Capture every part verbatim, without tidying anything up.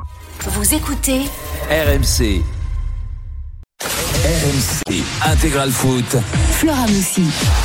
Vous écoutez R M C. R M C Intégral Foot. Flora Moussi.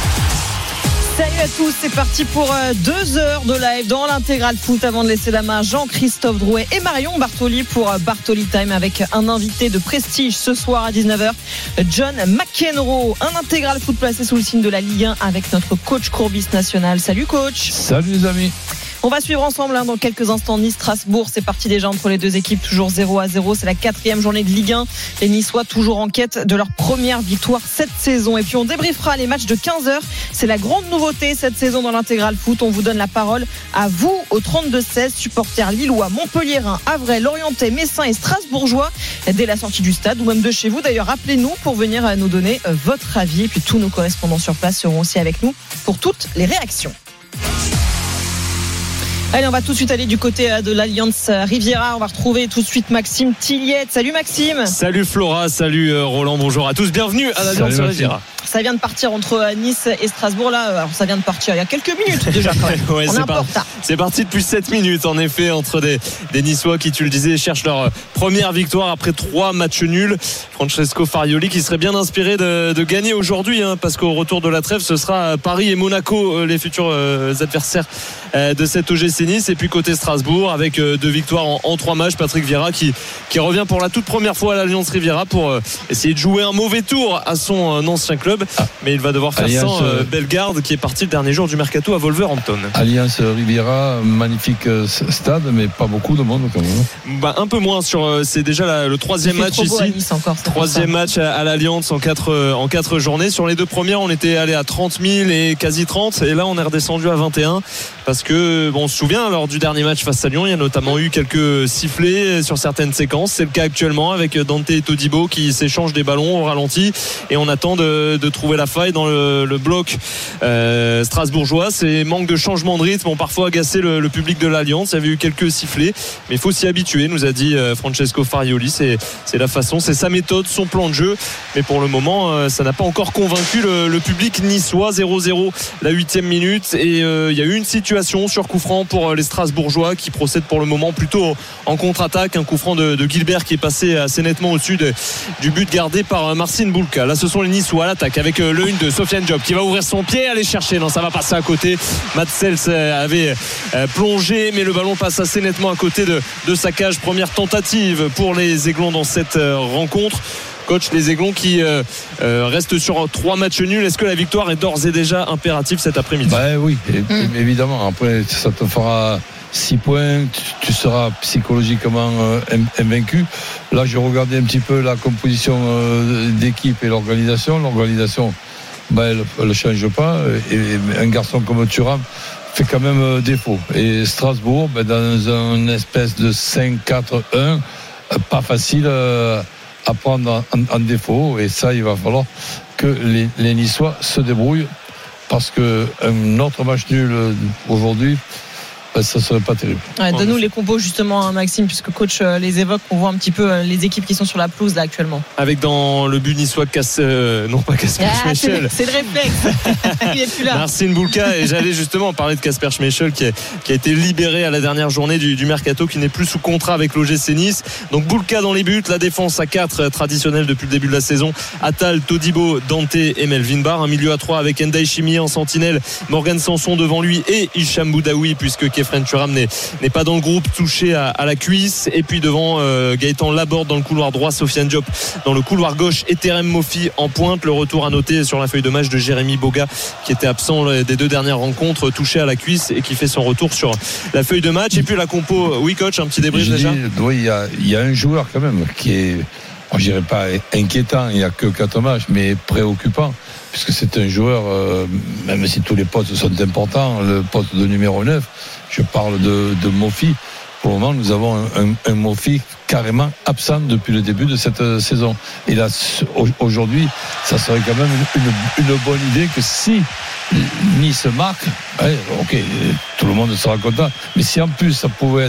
Salut à tous, c'est parti pour deux heures de live dans l'Intégral Foot. Avant de laisser la main à Jean-Christophe Drouet et Marion Bartoli pour Bartoli Time avec un invité de prestige ce soir à dix-neuf heures, John McEnroe. Un Intégral Foot placé sous le signe de la Ligue un avec notre coach Courbis national. Salut coach. Salut les amis. On va suivre ensemble hein, dans quelques instants Nice-Strasbourg. C'est parti déjà entre les deux équipes, toujours zéro à zéro. C'est la quatrième journée de Ligue un. Les Niçois toujours en quête de leur première victoire cette saison. Et puis on débriefera les matchs de quinze heures. C'est la grande nouveauté cette saison dans l'Intégral Foot. On vous donne la parole à vous au trente-deux seize, supporters lillois, montpelliérains, havrais, lorientais, messins et strasbourgeois dès la sortie du stade ou même de chez vous. D'ailleurs, appelez-nous pour venir nous donner votre avis. Et puis tous nos correspondants sur place seront aussi avec nous pour toutes les réactions. Allez, on va tout de suite aller du côté de l'Alliance Riviera. On va retrouver tout de suite Maxime Tilliette. Salut Maxime. Salut Flora, salut Roland, bonjour à tous. Bienvenue à l'Alliance Riviera. Ça vient de partir entre Nice et Strasbourg là. Alors ça vient de partir il y a quelques minutes déjà quand même. ouais, on c'est, est un par... peu en retard. c'est parti depuis sept minutes en effet entre des, des Niçois qui, tu le disais, cherchent leur première victoire après trois matchs nuls. Francesco Farioli qui serait bien inspiré de, de gagner aujourd'hui hein, parce qu'au retour de la trêve ce sera Paris et Monaco les futurs euh, adversaires euh, de cet O G C Nice. Et puis côté Strasbourg avec euh, deux victoires en, en trois matchs, Patrick Vieira qui, qui revient pour la toute première fois à l'Alliance Riviera pour euh, essayer de jouer un mauvais tour à son euh, ancien club ah. mais il va devoir faire Alliance, sans euh, Bellegarde qui est parti le dernier jour du mercato à Wolverhampton. Alliance Riviera, magnifique stade mais pas beaucoup de monde quand même. Bah, un peu moins sur euh, c'est déjà la, le troisième match ici Nice encore, troisième match à, à l'Alliance en quatre, euh, en quatre journées. Sur les deux premières on était allé à trente mille et quasi trente et là on est redescendu à vingt et un parce que bon, on se souvient lors du dernier match face à Lyon il y a notamment eu quelques sifflets sur certaines séquences. C'est le cas actuellement avec Dante et Todibo qui s'échangent des ballons au ralenti et on attend de, de trouver la faille dans le, le bloc euh, strasbourgeois. C'est manque de changement de rythme ont parfois agacé le, le public de l'Alliance. Il y avait eu quelques sifflets mais il faut s'y habituer, nous a dit euh, Francesco Farioli. C'est, c'est la façon, c'est sa méthode, son plan de jeu mais pour le moment euh, ça n'a pas encore convaincu le, le public niçois. Zéro zéro la huitième minute et euh, il y a eu une situation sur coup franc pour les Strasbourgeois qui procèdent pour le moment plutôt en contre-attaque. Un coup franc de, de Gilbert qui est passé assez nettement au-dessus de, du but gardé par Marcin Bulka. Là ce sont les Niçois à l'attaque avec le une de Sofiane Diop qui va ouvrir son pied, aller chercher, non ça va passer à côté. Mats Sels avait plongé mais le ballon passe assez nettement à côté de, de sa cage. Première tentative pour les Aiglons dans cette rencontre. Coach, les Aiglons qui euh, euh, restent sur trois matchs nuls. Est-ce que la victoire est d'ores et déjà impérative cet après-midi? Bah oui, mmh. évidemment. Après, ça te fera six points. Tu, tu seras psychologiquement euh, invaincu. Là, j'ai regardé un petit peu la composition euh, d'équipe et l'organisation. L'organisation, bah, elle ne change pas. Et, et un garçon comme Thuram fait quand même euh, défaut. Et Strasbourg, bah, dans une espèce de cinq quatre un, euh, pas facile. Euh, à prendre en, en défaut et ça il va falloir que les, les Niçois se débrouillent parce qu'un autre match nul aujourd'hui ça serait pas terrible. Ouais, donne-nous les compos justement hein, Maxime puisque coach euh, les évoque, on voit un petit peu euh, les équipes qui sont sur la pelouse là actuellement. Avec dans le but niçois casse, euh, non pas Kasper ah, Schmeichel. C'est, c'est le réflexe. Il est plus là. Marcin Bulka et j'allais justement parler de Kasper Schmeichel qui, qui a été libéré à la dernière journée du, du mercato, qui n'est plus sous contrat avec l'O G C Nice. Donc Bulka dans les buts, la défense à quatre traditionnelle depuis le début de la saison. Attal, Todibo, Dante et Melvin Barr. Un milieu à trois avec Ndiaye Chimie en sentinelle, Morgan Sanson devant lui et Hicham Boudaoui puisque Kefren Thuram n'est, n'est pas dans le groupe, touché à, à la cuisse. Et puis devant euh, Gaëtan Laborde dans le couloir droit, Sofiane Diop dans le couloir gauche et Terem Moffi en pointe. Le retour à noter sur la feuille de match de Jérémy Boga qui était absent des deux dernières rencontres, touché à la cuisse et qui fait son retour sur la feuille de match. Et puis la compo, oui coach, un petit débrief Je déjà dis, oui, il y a, il y a un joueur quand même qui est, je dirais pas inquiétant, il n'y a que quatre matchs, mais préoccupant, puisque c'est un joueur, euh, même si tous les postes sont importants, le poste de numéro neuf, je parle de, de Moffi. Pour le moment, nous avons un, un, un Moffi carrément absent depuis le début de cette euh, saison. Et là, aujourd'hui, ça serait quand même une, une bonne idée que si Nice marque, ouais, ok, tout le monde sera content, mais si en plus ça pouvait être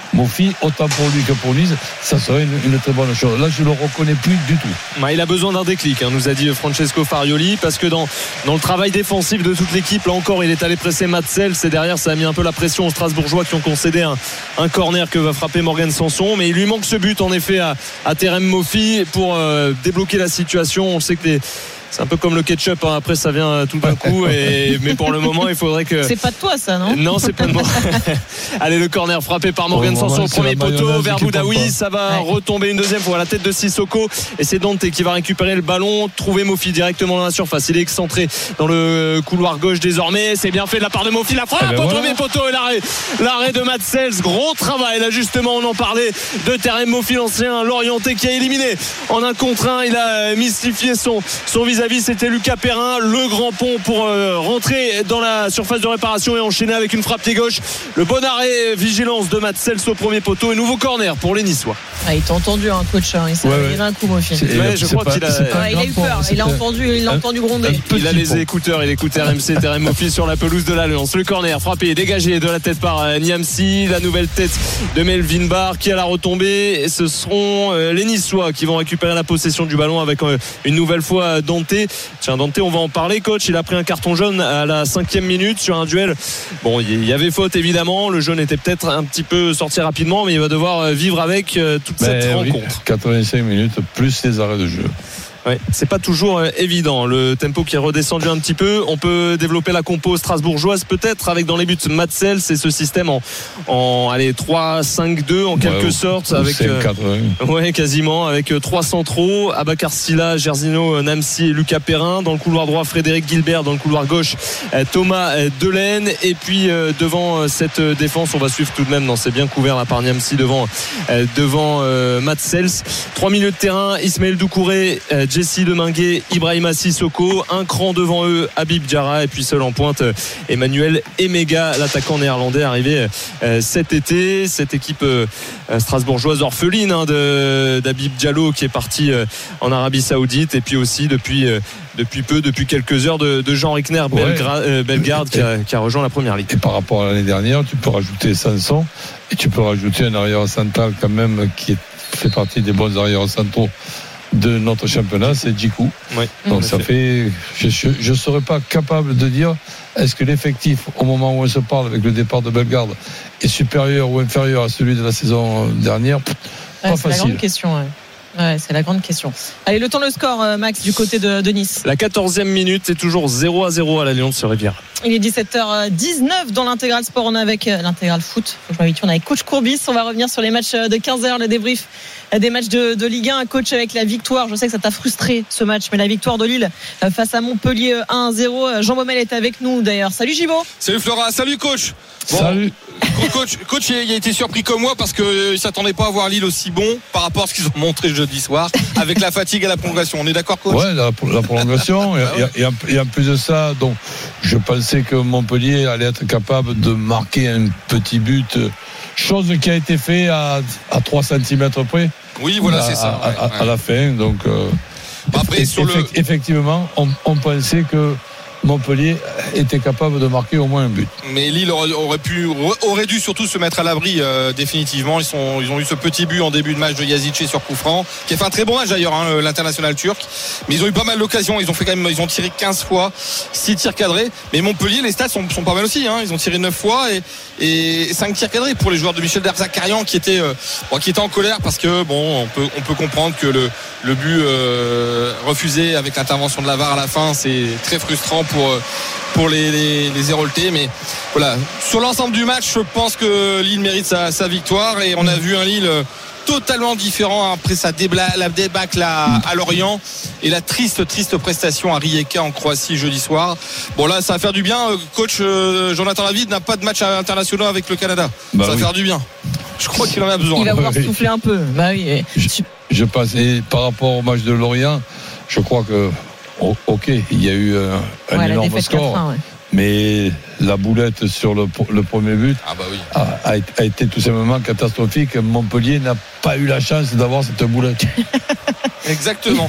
Mofi, autant pour lui que pour Nice, ça serait une, une très bonne chose. Là, je ne le reconnais plus du tout. Bah, il a besoin d'un déclic, hein, nous a dit Francesco Farioli, parce que dans, dans le travail défensif de toute l'équipe, là encore, il est allé presser Matsels et derrière, ça a mis un peu la pression aux Strasbourgeois qui ont concédé un, un corner que va frapper Morgan Sanson. Mais il lui manque ce but, en effet, à, à Terem Mofi pour euh, débloquer la situation. On sait que les c'est un peu comme le ketchup, hein. Après ça vient tout d'un coup et, mais pour le moment il faudrait que c'est pas de toi ça, non? Non, c'est pas de moi. Allez, le corner frappé par Morgan oh, Sanson au premier poteau vers Boudaoui, ça va ouais. retomber une deuxième fois à la tête de Sissoko et c'est Dante qui va récupérer le ballon, trouver Mofi directement dans la surface. Il est excentré dans le couloir gauche désormais, c'est bien fait de la part de Mofi, la frappe eh ben au voilà. premier poteau et l'arrêt l'arrêt de Matsels, gros travail là justement, on en parlait de Terem Mofi, l'ancien Lorientais qui a éliminé en un contre un, il a mystifié son, son vis-à-vis, c'était Lucas Perrin, le grand pont pour euh, rentrer dans la surface de réparation et enchaîner avec une frappe pied gauche. Le bon arrêt, vigilance de Matsels au premier poteau et nouveau corner pour les Niçois. Ah, il t'a entendu hein, coach, hein. Il s'est réveillé d'un coup Mofi. Ouais, je crois pas, qu'il a, ouais, il a eu peur, il a entendu, il a entendu gronder. Il a les écouteurs, il écoute R M C, Terem Mofi sur la pelouse de l'Alliance. Le corner frappé, dégagé de la tête par euh, Niamsi, la nouvelle tête de Melvin Barr qui a la retombée. Et ce seront euh, les Niçois qui vont récupérer la possession du ballon avec euh, une nouvelle fois Dante. Tiens, Dante, on va en parler, coach. Il a pris un carton jaune à la cinquième minute sur un duel. Bon, il y avait faute évidemment. Le jaune était peut-être un petit peu sorti rapidement, mais il va devoir vivre avec euh, toute cette ben, rencontre. Oui, quatre-vingt-cinq minutes plus les arrêts de jeu. Ouais, c'est pas toujours évident. Le tempo qui est redescendu un petit peu. On peut développer la compo strasbourgeoise peut-être avec dans les buts Matsels et ce système en, en allez, trois cinq deux en quelque ouais, sorte avec euh, ouais, quasiment avec trois centraux, Abakar Silla, Gersino Namsi et Lucas Perrin. Dans le couloir droit, Frédéric Gilbert. Dans le couloir gauche, Thomas Delaine. Et puis devant cette défense, on va suivre tout de même. Non, c'est bien couvert là par Niamsi devant devant euh, Matsels. Trois milieux de terrain, Ismaël Doucouré, Jesse Deminguet, Ibrahima Sissoko, un cran devant eux, Habib Diarra, et puis seul en pointe Emmanuel Emega, l'attaquant néerlandais arrivé euh, cet été. Cette équipe euh, strasbourgeoise orpheline hein, de, d'Habib Diallo qui est parti euh, en Arabie Saoudite, et puis aussi depuis euh, depuis peu, depuis quelques heures de, de Jean Rickner ouais. Belgra- euh, Bellegarde qui a, qui a rejoint la première ligue. Et par rapport à l'année dernière, tu peux rajouter Sanson et tu peux rajouter un arrière central quand même qui est, fait partie des bons arrières centraux de notre championnat, c'est Djikou. Oui, donc ça fait, fait je ne serais pas capable de dire est-ce que l'effectif au moment où on se parle avec le départ de Bellegarde est supérieur ou inférieur à celui de la saison dernière. Pas ouais, c'est facile. La grande question. Ouais. Ouais, c'est la grande question. Allez, le temps, le score, Max, du côté de, de Nice. La quatorzième minute, c'est toujours zéro à zéro à l'Alliance sur Rivière. Il est dix-sept heures dix-neuf dans l'intégral sport. On est avec l'intégral foot. Je m'habitue, on est avec coach Courbis. On va revenir sur les matchs de quinze heures, le débrief des matchs de, de Ligue un. Coach, avec la victoire, je sais que ça t'a frustré ce match, mais la victoire de Lille face à Montpellier un à zéro. Jean Baumel est avec nous d'ailleurs. Salut Gibo. Salut Flora, salut coach. Bon, salut. Coach, coach, il a été surpris comme moi parce qu'il ne s'attendait pas à voir Lille aussi bon par rapport à ce qu'ils ont montré jeudi soir avec la fatigue à la prolongation. On est d'accord, coach? Ouais, la, la prolongation. et, et, et en plus de ça, donc, je pensais que Montpellier allait être capable de marquer un petit but, chose qui a été faite à, à trois centimètres près. Oui, voilà, à, c'est ça. À, ouais, à, ouais. à la fin. Donc, euh, Après, sur le... effectivement, on, on pensait que Montpellier était capable de marquer au moins un but. Mais Lille aurait, aurait pu, aurait dû surtout se mettre à l'abri euh, définitivement. Ils sont, ils ont eu ce petit but en début de match de Yazici sur coup franc, qui a fait un très bon match d'ailleurs, hein, l'international turc. Mais ils ont eu pas mal d'occasions. Ils ont fait quand même, ils ont tiré quinze fois, six tirs cadrés. Mais Montpellier, les stats sont, sont pas mal aussi. Hein. Ils ont tiré neuf fois et, et cinq tirs cadrés pour les joueurs de Michel Derzakarian qui était, euh, bon, qui était en colère parce que bon, on peut, on peut comprendre que le, le but euh, refusé avec l'intervention de la V A R à la fin, c'est très frustrant pour pour les, les, les Héroltais, mais voilà, sur l'ensemble du match, je pense que Lille mérite sa, sa victoire et on a vu un Lille totalement différent après sa débla, la débâcle à, à Lorient et la triste triste prestation à Rijeka en Croatie jeudi soir. Bon là, ça va faire du bien. Coach euh, Jonathan David n'a pas de match international avec le Canada. Bah ça va oui. faire du bien. Je crois qu'il en a besoin. Il va pouvoir souffler un peu. Bah oui. Je, je passe et par rapport au match de Lorient, je crois que Oh, ok, il y a eu un, un ouais, énorme score, quatre un, ouais. Mais la boulette sur le, le premier but ah bah oui. a, a, a été tout simplement catastrophique. Montpellier n'a pas eu la chance d'avoir cette boulette. Exactement.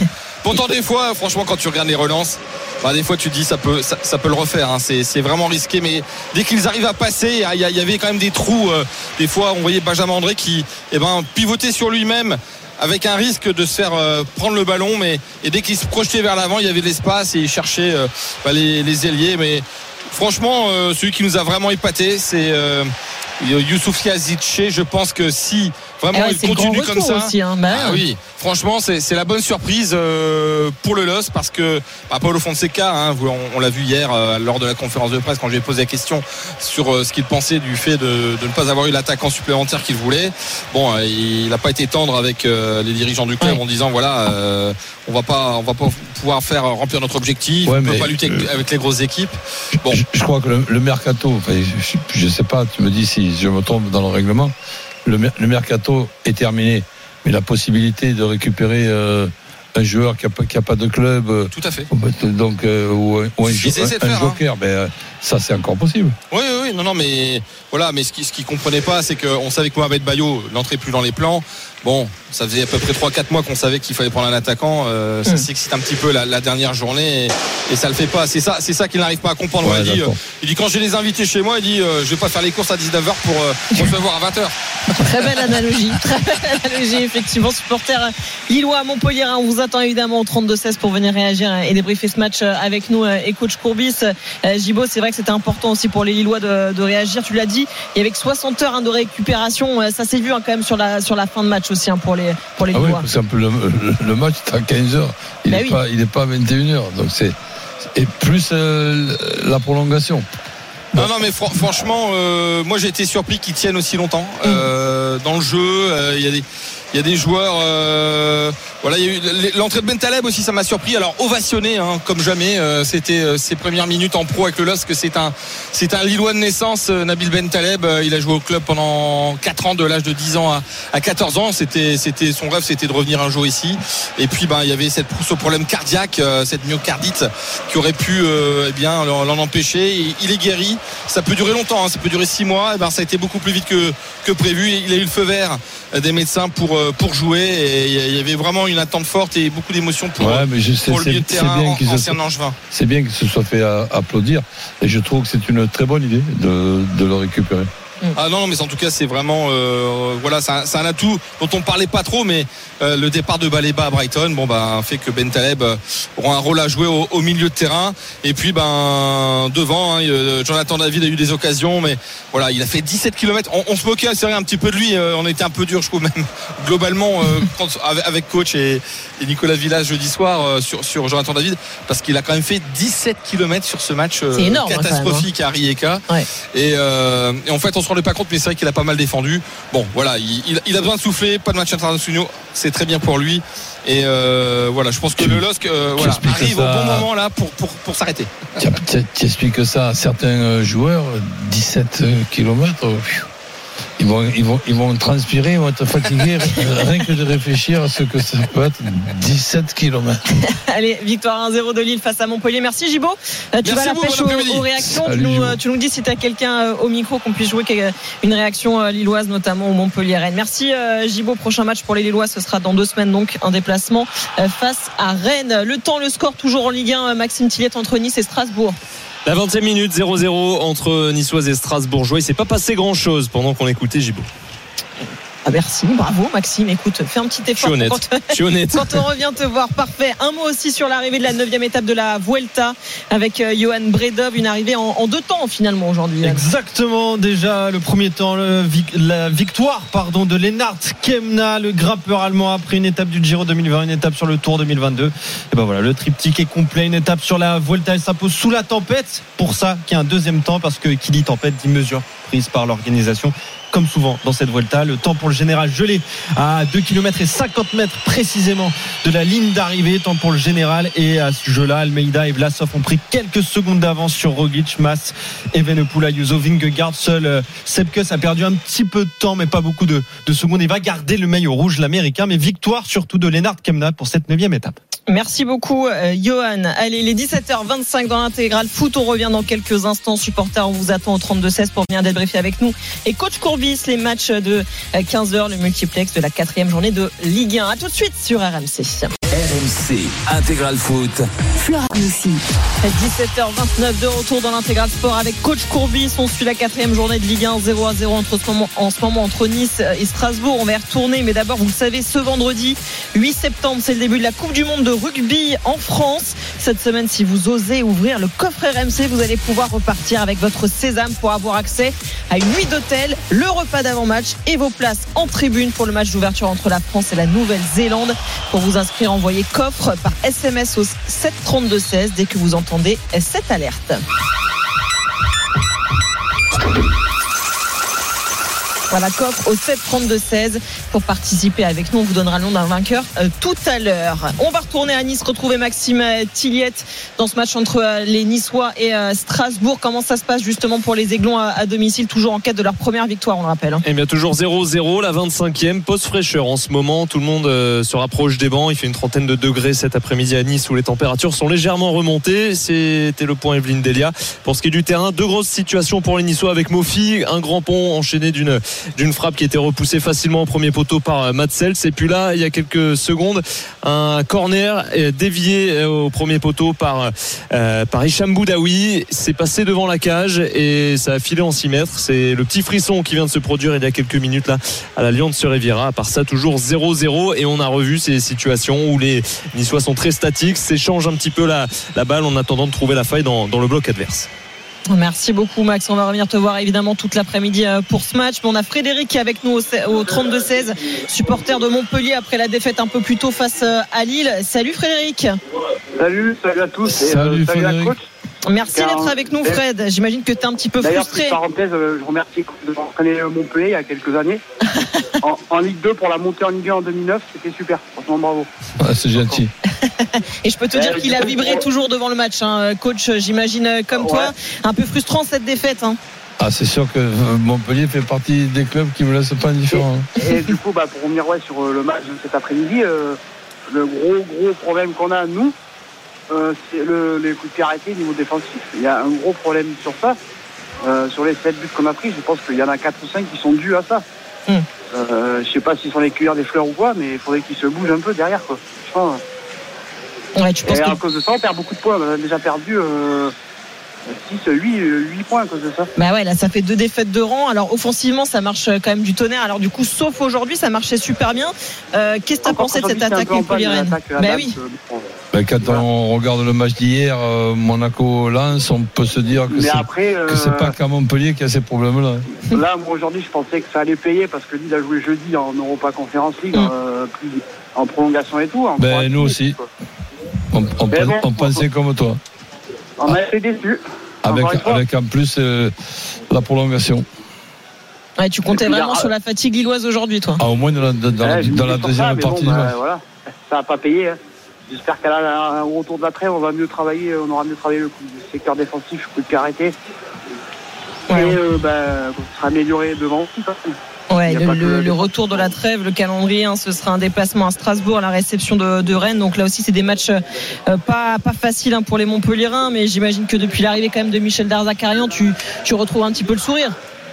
Pourtant, des fois, franchement, quand tu regardes les relances, bah, des fois, tu te dis ça peut, ça, ça peut le refaire. Hein. C'est, c'est vraiment risqué, mais dès qu'ils arrivent à passer, il y, y avait quand même des trous. Euh, des fois, on voyait Benjamin André qui, eh ben, pivotait sur lui-même, avec un risque de se faire euh, prendre le ballon, mais et dès qu'il se projetait vers l'avant, il y avait de l'espace et il cherchait euh, bah, les, les ailiers. Mais franchement, euh, celui qui nous a vraiment épaté, c'est euh, Youssouf Yazici. Je pense que si vraiment ouais, il continue comme ça, aussi, hein. bah, ah, oui, franchement, c'est, c'est la bonne surprise euh, pour le L O S parce que bah, Paulo Fonseca, hein, on, on l'a vu hier euh, lors de la conférence de presse quand je lui ai posé la question sur euh, ce qu'il pensait du fait de, de ne pas avoir eu l'attaquant supplémentaire qu'il voulait. Bon, euh, il n'a pas été tendre avec euh, les dirigeants du club ouais. en disant voilà, euh, on va pas, on va pas pouvoir faire remplir notre objectif, ouais, on ne peut pas lutter euh, avec les grosses équipes. Bon, je, je crois que le, le mercato, enfin, je ne sais pas, tu me dis si je me trompe dans le règlement. Le, le mercato est terminé, mais la possibilité de récupérer euh, un joueur qui n'a pas de club, euh, tout à fait. Donc euh, ou, ou un, jo- un, un joker, hein. ben euh, ça c'est encore possible. Oui, oui, oui, non, non, mais voilà, mais ce qui, ce qui comprenait pas, c'est qu'on savait que Mohamed Bayo n'entrait plus dans les plans. Bon, ça faisait à peu près trois quatre mois qu'on savait qu'il fallait prendre un attaquant. Euh, ça mmh. s'excite un petit peu la, la dernière journée et, et ça le fait pas. C'est ça, c'est ça qu'il n'arrive pas à comprendre. Ouais, il, dit, euh, il dit quand j'ai les invités chez moi, il dit euh, je vais pas faire les courses à dix-neuf heures pour euh, recevoir à vingt heures. Très belle analogie, très belle analogie effectivement. Supporter lillois à Montpellier, on vous attend évidemment au trente-deux seize pour venir réagir et débriefer ce match avec nous et coach Courbis. Gibo, c'est vrai que c'était important aussi pour les Lillois de, de réagir. Tu l'as dit, et avec soixante heures hein, de récupération, ça s'est vu hein, quand même sur la sur la fin de match aussi hein, pour les pour les ah Lillois. Oui, c'est un peu le, le, le match est à quinze heures, il n'est bah oui. pas il est pas à vingt et une heures, donc c'est et plus euh, la prolongation. Non, non, mais fr- franchement, euh, moi j'ai été surpris qu'ils tiennent aussi longtemps euh, dans le jeu. Il euh, y a des il y a des joueurs euh, voilà, il y a eu l'entrée de Bentaleb aussi, ça m'a surpris. Alors ovationné hein, comme jamais, euh, c'était euh, ses premières minutes en pro avec le L O S, que c'est un c'est un Lillois de naissance, euh, Nabil Bentaleb. Euh, il a joué au club pendant quatre ans, de l'âge de dix ans à, à quatorze ans. C'était c'était son rêve, c'était de revenir un jour ici. Et puis ben il y avait cette ce problème cardiaque, euh, cette myocardite qui aurait pu euh, eh bien l'en, l'en empêcher. Et il est guéri. Ça peut durer longtemps, hein, ça peut durer six mois. Et ben ça a été beaucoup plus vite que que prévu. Il a eu le feu vert des médecins pour pour jouer et il y avait vraiment une attente forte et beaucoup d'émotions pour, ouais, mais je sais, pour le milieu de terrain en, ancien Angevin. C'est bien qu'il se soit fait applaudir et je trouve que c'est une très bonne idée de, de le récupérer. Ah non, mais en tout cas c'est vraiment euh, voilà, c'est un, c'est un atout dont on parlait pas trop, mais euh, le départ de Baleba à Brighton, bon bah fait que Bentaleb euh, aura un rôle à jouer au, au milieu de terrain. Et puis ben devant, hein, euh, Jonathan David a eu des occasions, mais voilà, il a fait dix-sept kilomètres. On, on se moquait, c'est vrai, un petit peu de lui. Euh, on était un peu dur, je trouve même globalement euh, quand, avec, avec coach et, et Nicolas Villas jeudi soir euh, sur sur Jonathan David, parce qu'il a quand même fait dix-sept kilomètres sur ce match euh, énorme, catastrophique à Rijeka. Ouais. Et, euh, et en fait on se rendait pas compte, mais c'est vrai qu'il a pas mal défendu. Bon voilà, il, il, il a besoin de souffler, pas de match international, c'est très bien pour lui. Et euh, voilà, je pense que tu, le L O S euh, voilà, arrive ça, au bon moment là pour, pour, pour s'arrêter. Tu, tu expliques ça à certains joueurs, dix-sept kilomètres, ils vont, ils, vont, ils vont transpirer, ils vont être fatigués rien que de réfléchir à ce que ça peut être dix-sept kilomètres. Allez, victoire un zéro de Lille face à Montpellier. Merci Gibo. Euh, tu Merci vas à la pêche aux, aux réactions. Salut, tu, nous, tu nous dis si tu as quelqu'un euh, au micro qu'on puisse jouer une réaction euh, lilloise, notamment au Montpellier-Rennes. Merci euh, Gibo. Prochain match pour les Lillois, ce sera dans deux semaines, donc un déplacement euh, face à Rennes. Le temps, le score toujours en Ligue un, Maxime Tillette entre Nice et Strasbourg. La vingtième minute, zéro zéro entre Niçois et Strasbourgeois. Il ne s'est pas passé grand-chose pendant qu'on écoutait Gibo. Ah merci, bravo Maxime, écoute, fais un petit effort. Je suis honnête. Quand, Je suis honnête. Quand on revient te voir, parfait. Un mot aussi sur l'arrivée de la neuvième étape de la Vuelta avec euh, Johan Bredov, une arrivée en, en deux temps finalement aujourd'hui. Exactement, déjà le premier temps, le, la victoire pardon, de Lennart Kemna, le grimpeur allemand après une étape du Giro deux mille vingt, une étape sur le Tour deux mille vingt-deux. Et ben voilà, le triptyque est complet, une étape sur la Vuelta, elle s'impose sous la tempête. Pour ça, qu'il y a un deuxième temps, parce que qui dit tempête dit mesure prise par l'organisation. Comme souvent dans cette Vuelta, le temps pour le général gelé à deux kilomètres et cinquante mètres précisément de la ligne d'arrivée. Temps pour le général, et à ce jeu-là, Almeida et Vlasov ont pris quelques secondes d'avance sur Roglic, Mas, Evenepoel, Ayuso, Vingegaard. Seul euh, Sepkus a perdu un petit peu de temps, mais pas beaucoup de, de secondes. Il va garder le maillot rouge, l'américain, mais victoire surtout de Lennart Kemna pour cette neuvième étape. Merci beaucoup euh, Johan. Allez, les dix-sept heures vingt-cinq dans l'intégral foot, on revient dans quelques instants. Supporters, on vous attend au trente-deux seize pour venir débriefer avec nous. Et coach Courbis, les matchs de quinze heures, le multiplex de la quatrième journée de Ligue un. A tout de suite sur R M C. R M C Intégral Foot. Flora Moussi. dix-sept heures vingt-neuf de retour dans l'Intégral Sport avec Coach Courbis. On suit la quatrième journée de Ligue un, zéro à zéro entre ce moment, en ce moment entre Nice et Strasbourg. On va y retourner, mais d'abord, vous le savez, ce vendredi huit septembre, c'est le début de la Coupe du Monde de rugby en France. Cette semaine, si vous osez ouvrir le coffre R M C, vous allez pouvoir repartir avec votre sésame pour avoir accès à une nuit d'hôtel, le repas d'avant-match et vos places en tribune pour le match d'ouverture entre la France et la Nouvelle-Zélande. Pour vous inscrire, envoyez coffre par S M S au sept trente-deux seize dès que vous entendez cette alerte. Voilà, coffre au sept trente-deux seize pour participer avec nous. On vous donnera le nom d'un vainqueur euh, tout à l'heure. On va retourner à Nice, retrouver Maxime Tilliette dans ce match entre euh, les Niçois et euh, Strasbourg. Comment ça se passe justement pour les Aiglons à, à domicile, toujours en quête de leur première victoire, on le rappelle. Hein. Eh bien, toujours zéro zéro, la vingt-cinquième, pause fraîcheur en ce moment. Tout le monde euh, se rapproche des bancs. Il fait une trentaine de degrés cet après-midi à Nice où les températures sont légèrement remontées. C'était le point Evelyne Delia. Pour ce qui est du terrain, deux grosses situations pour les Niçois avec Mofi, un grand pont enchaîné d'une d'une frappe qui était repoussée facilement au premier poteau par Matt Sells. Et puis là, il y a quelques secondes, un corner dévié au premier poteau par, euh, par Hicham Boudaoui. C'est passé devant la cage et ça a filé en six mètres. C'est le petit frisson qui vient de se produire il y a quelques minutes là à l'Allianz Riviera. À part ça, toujours zéro zéro. Et on a revu ces situations où les Niçois sont très statiques, s'échangent un petit peu la, la balle en attendant de trouver la faille dans, dans le bloc adverse. Merci beaucoup Max, on va revenir te voir évidemment toute l'après-midi pour ce match. Mais on a Frédéric qui est avec nous au trente-deux seize, supporter de Montpellier après la défaite un peu plus tôt face à Lille. Salut Frédéric. Salut, salut à tous. Salut, et, euh, salut à coach. Merci Car, d'être avec nous Fred. J'imagine que tu es un petit peu D'ailleurs, frustré. D'ailleurs, parenthèse, je remercie de m'entraîner Montpellier il y a quelques années. en, en Ligue deux pour la montée en Ligue un en deux mille neuf, c'était super. Franchement, bravo. Ah, c'est gentil. Et je peux te dire qu'il a vibré toujours devant le match, hein. Coach, j'imagine comme ouais. toi, un peu frustrant cette défaite. Hein. Ah, c'est sûr que Montpellier fait partie des clubs qui ne me laissent pas indifférent. Et, et du coup, bah, pour revenir ouais, sur le match de cet après-midi, euh, le gros gros problème qu'on a nous, euh, c'est le, les coups de pied arrêtés au niveau défensif. Il y a un gros problème sur ça. Euh, sur les sept buts qu'on a pris, je pense qu'il y en a quatre ou cinq qui sont dus à ça. Mm. Euh, je sais pas s'ils sont les cueilleurs des fleurs ou quoi, mais il faudrait qu'ils se bougent un peu derrière, quoi. Enfin, ouais, tu penses et que... à cause de ça, on perd beaucoup de points. On a déjà perdu euh, six, huit, huit points à cause de ça. Bah ouais, là, ça fait deux défaites de rang. Alors, offensivement, ça marche quand même du tonnerre. Alors, du coup, sauf aujourd'hui, ça marchait super bien. Euh, qu'est-ce que tu as pensé de cette attaque montpelliéraine ? Bah oui. Euh, Ben, quand voilà. on regarde le match d'hier, euh, Monaco-Lens, on peut se dire que c'est, après, euh, que c'est pas qu'à Montpellier qu'il y a ces problèmes-là. Là, moi, aujourd'hui, je pensais que ça allait payer parce que Lille a joué jeudi en Europa Conference League, mm. euh, plus en prolongation et tout. En ben, nous aussi. On, on, ben bon, on pensait on, comme toi. On a été déçus. Avec, avec en plus euh, la prolongation. Ouais, tu comptais vraiment là, sur la fatigue lilloise aujourd'hui, toi. Ah, au moins dans la, dans ouais, la, dans la deuxième ça, partie bon, du bah, match. Voilà. Ça n'a pas payé. Hein. J'espère qu'à la, au retour de la trêve, on va mieux travailler, on aura mieux travaillé le, le secteur défensif, le coup de pied arrêté. Ouais. Et euh, bah, ça sera amélioré devant aussi. Ouais, le, le, le retour de la trêve, le calendrier, hein, ce sera un déplacement à Strasbourg, la réception de, de Rennes. Donc là aussi, c'est des matchs euh, pas, pas faciles hein, pour les Montpelliérains, mais j'imagine que depuis l'arrivée quand même de Michel Darzacarian, tu, tu retrouves un petit peu le sourire.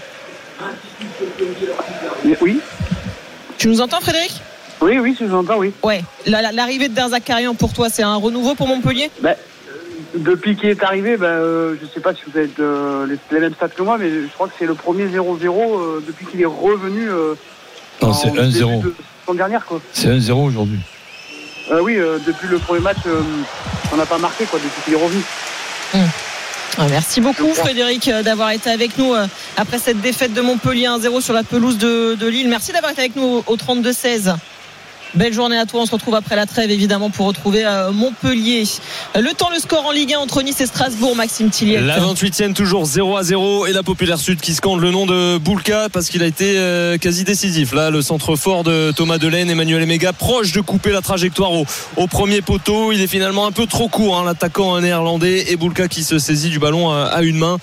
Oui. Tu nous entends, Frédéric ? Oui, oui, je vous entends, oui. Ouais. La, la, l'arrivée de Darzacarian, pour toi, c'est un renouveau pour Montpellier ? Ben, depuis qu'il est arrivé, ben, euh, je ne sais pas si vous avez euh, les, les mêmes stats que moi, mais je crois que c'est le premier zéro zéro euh, depuis qu'il est revenu. Euh, non, c'est un zéro. L'année dernière, quoi. C'est un zéro aujourd'hui. Euh, oui, euh, depuis le premier match, euh, on n'a pas marqué, quoi, depuis qu'il est revenu. Mmh. Merci beaucoup Frédéric d'avoir été avec nous après cette défaite de Montpellier un zéro sur la pelouse de, de Lille. Merci d'avoir été avec nous au trente-deux seize. Belle journée à toi, on se retrouve après la trêve évidemment pour retrouver Montpellier. Le temps, le score en Ligue un entre Nice et Strasbourg, Maxime Tilliette. La vingt-huitième toujours zéro à zéro et la Populaire Sud qui scande le nom de Boulka parce qu'il a été euh, quasi décisif. Là, le centre fort de Thomas Delaine, Emmanuel Emega, proche de couper la trajectoire au, au premier poteau. Il est finalement un peu trop court, hein, l'attaquant néerlandais, et Boulka qui se saisit du ballon à, à une main.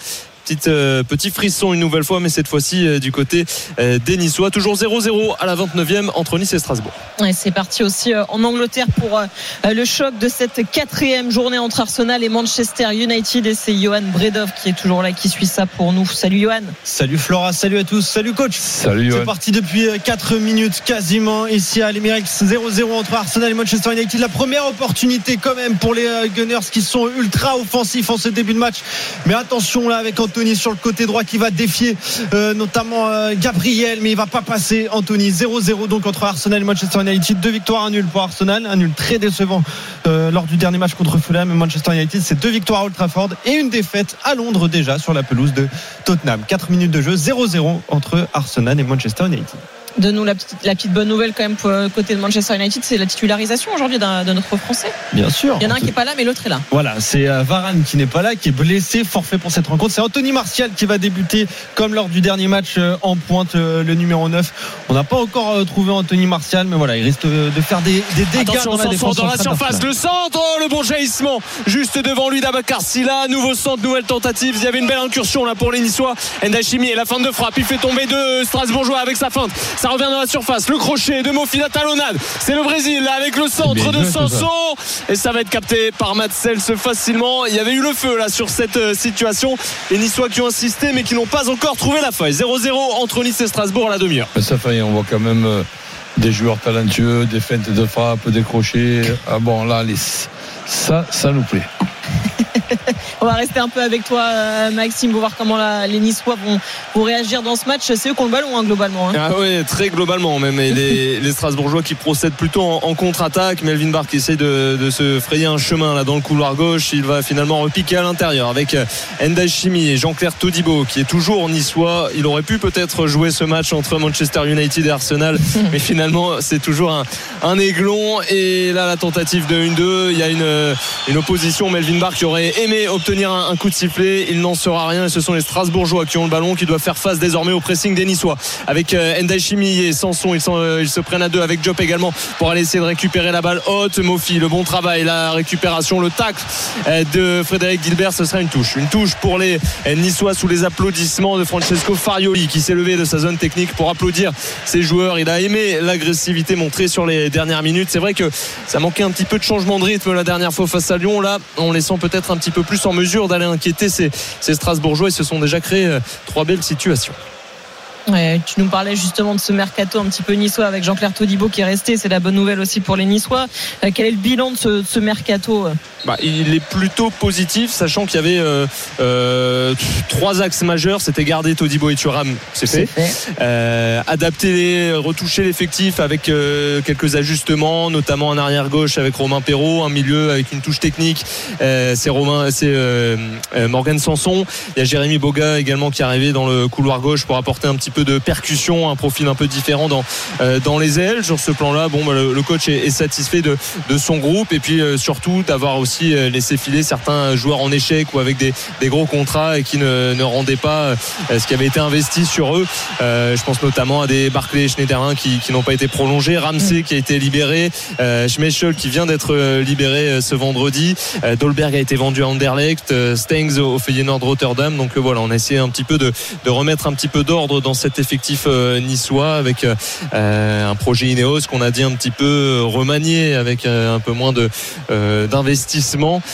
Petite, euh, petit frisson une nouvelle fois, mais cette fois-ci euh, du côté euh, des Niçois. Toujours zéro zéro à la vingt-neuvième entre Nice et Strasbourg. Et c'est parti aussi euh, en Angleterre pour euh, le choc de cette quatrième journée entre Arsenal et Manchester United. Et c'est Johan Bredov qui est toujours là, qui suit ça pour nous. Salut Johan. Salut Flora, salut à tous, salut coach. Salut Johan. C'est parti depuis quatre minutes quasiment ici à l'Emirates. Zéro zéro entre Arsenal et Manchester United. La première opportunité quand même pour les Gunners qui sont ultra offensifs en ce début de match. Mais attention là avec Anthony sur le côté droit qui va défier euh, notamment euh, Gabriel, mais il va pas passer Anthony. Zéro zéro donc entre Arsenal et Manchester United. Deux victoires, un nul pour Arsenal, un nul très décevant euh, lors du dernier match contre Fulham. Et Manchester United, c'est deux victoires à Old Trafford et une défaite à Londres déjà sur la pelouse de Tottenham. quatre minutes de jeu, zéro zéro entre Arsenal et Manchester United. De nous la petite, la petite bonne nouvelle quand même pour côté de Manchester United, c'est la titularisation aujourd'hui d'un, de notre Français. Bien sûr. Il y en a un qui n'est pas là, mais l'autre est là. Voilà, c'est Varane qui n'est pas là, qui est blessé, forfait pour cette rencontre. C'est Anthony Martial qui va débuter comme lors du dernier match en pointe, le numéro neuf. On n'a pas encore trouvé Anthony Martial, mais voilà, il risque de faire des, des dégâts. Attention, dans la défense dans la surface, le centre, oh, le bon jaillissement juste devant lui d'Abakar Silla. Nouveau centre, nouvelle tentative. Il y avait une belle incursion là pour les Niçois. Ndachimi et la feinte de frappe, il fait tomber deux Strasbourgeois avec sa feinte. Ça revient dans la surface. Le crochet de Mofi, la talonnade, c'est le Brésil là, avec le centre de Sanson et ça va être capté par Matsels facilement. Il y avait eu le feu là sur cette euh, situation. Les Niçois qui ont insisté mais qui n'ont pas encore trouvé la faille. Zéro zéro entre Nice et Strasbourg à la demi-heure. Ça fait, on voit quand même euh, des joueurs talentueux, des feintes de frappe, des crochets. Ah bon là les... ça, ça nous plaît. On va rester un peu avec toi Maxime pour voir comment la, les Niçois vont, vont réagir dans ce match. C'est eux qui ont le ballon hein, globalement hein. Ah oui, très globalement même. Et les, les Strasbourgeois qui procèdent plutôt en, en contre-attaque. Melvin Barr qui essaye de, de se frayer un chemin là dans le couloir gauche. Il va finalement repiquer à l'intérieur avec Ndachimi et Jean-Claire Todibo qui est toujours niçois. Il aurait pu peut-être jouer ce match entre Manchester United et Arsenal, mais finalement c'est toujours un, un aiglon. Et là la tentative de un deux, il y a une, une opposition. Melvin Barr qui aurait aimé obtenir un, un coup de sifflet, il n'en sera rien et ce sont les Strasbourgeois qui ont le ballon, qui doivent faire face désormais au pressing des Niçois avec euh, Ndachimi et Sanson. Ils, sont, euh, ils se prennent à deux avec Diop également pour aller essayer de récupérer la balle haute. Mofi, le bon travail, la récupération, le tacle euh, de Frédéric Gilbert, ce sera une touche une touche pour les euh, Niçois sous les applaudissements de Francesco Farioli qui s'est levé de sa zone technique pour applaudir ses joueurs. Il a aimé l'agressivité montrée sur les dernières minutes. C'est vrai que ça manquait un petit peu de changement de rythme la dernière fois face à Lyon. Là on les sent peut-être un petit peu plus en mesure d'aller inquiéter ces, ces Strasbourgeois. Ils se sont déjà créés euh, trois belles situations. Ouais, tu nous parlais justement de ce mercato un petit peu niçois avec Jean-Claire Todibo qui est resté. C'est la bonne nouvelle aussi pour les Niçois. Euh, quel est le bilan de ce, de ce mercato? Bah, il est plutôt positif, sachant qu'il y avait euh, euh, trois axes majeurs. C'était garder Todibo et Thuram, c'est fait, c'est fait. Euh, adapter, retoucher l'effectif avec euh, quelques ajustements, notamment en arrière gauche avec Romain Perrault, un milieu avec une touche technique, euh, c'est Romain, c'est euh, Morgan Sanson. Il y a Jérémy Boga également qui est arrivé dans le couloir gauche pour apporter un petit peu de percussion, un profil un peu différent dans euh, dans les ailes. Sur ce plan-là, bon, bah, le, le coach est, est satisfait de de son groupe et puis euh, surtout d'avoir aussi laisser filer certains joueurs en échec ou avec des, des gros contrats et qui ne, ne rendaient pas ce qui avait été investi sur eux. Euh, je pense notamment à des Barclay et Schneiderlin qui, qui n'ont pas été prolongés, Ramsey qui a été libéré, euh, Schmeichel qui vient d'être libéré ce vendredi, euh, Dolberg a été vendu à Anderlecht, euh, Stengs au Feyenoord Rotterdam. Donc euh, voilà, on a essayé un petit peu de, de remettre un petit peu d'ordre dans cet effectif euh, niçois avec euh, un projet Ineos qu'on a dit un petit peu remanié avec euh, un peu moins de, euh, d'investissement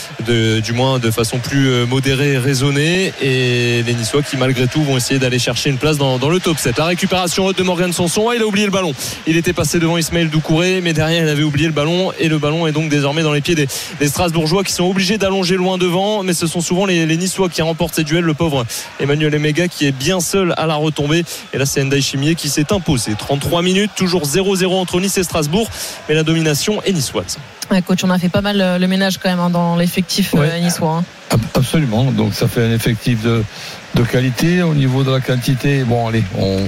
De, du moins de façon plus modérée et raisonnée, et les Niçois qui malgré tout vont essayer d'aller chercher une place dans, dans le top sept. La récupération haute de Morgan Sanson, ah, il a oublié le ballon, il était passé devant Ismaël Doucouré mais derrière il avait oublié le ballon et le ballon est donc désormais dans les pieds des, des Strasbourgeois qui sont obligés d'allonger loin devant, mais ce sont souvent les, les Niçois qui remportent ces duels. Le pauvre Emmanuel Emega qui est bien seul à la retombée, et là c'est Ndaï Chimier qui s'est imposé. Trente-trois minutes, toujours zéro zéro entre Nice et Strasbourg, mais la domination est niçoise. Ouais, coach, on a fait pas mal le ménage quand même hein, dans l'effectif ouais, euh, niçois. Hein. Absolument. Donc ça fait un effectif de, de qualité. Au niveau de la quantité, bon allez,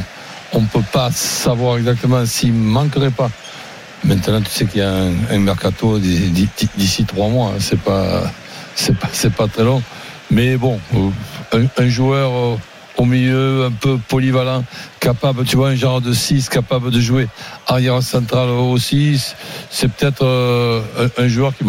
on ne peut pas savoir exactement s'il ne manquerait pas. Maintenant, tu sais qu'il y a un, un mercato d'ici trois mois. C'est pas, c'est pas, c'est pas très long. Mais bon, un, un joueur au milieu, un peu polyvalent, capable, tu vois, un genre de six, capable de jouer arrière central aussi, c'est peut-être euh, un, un joueur qui manque.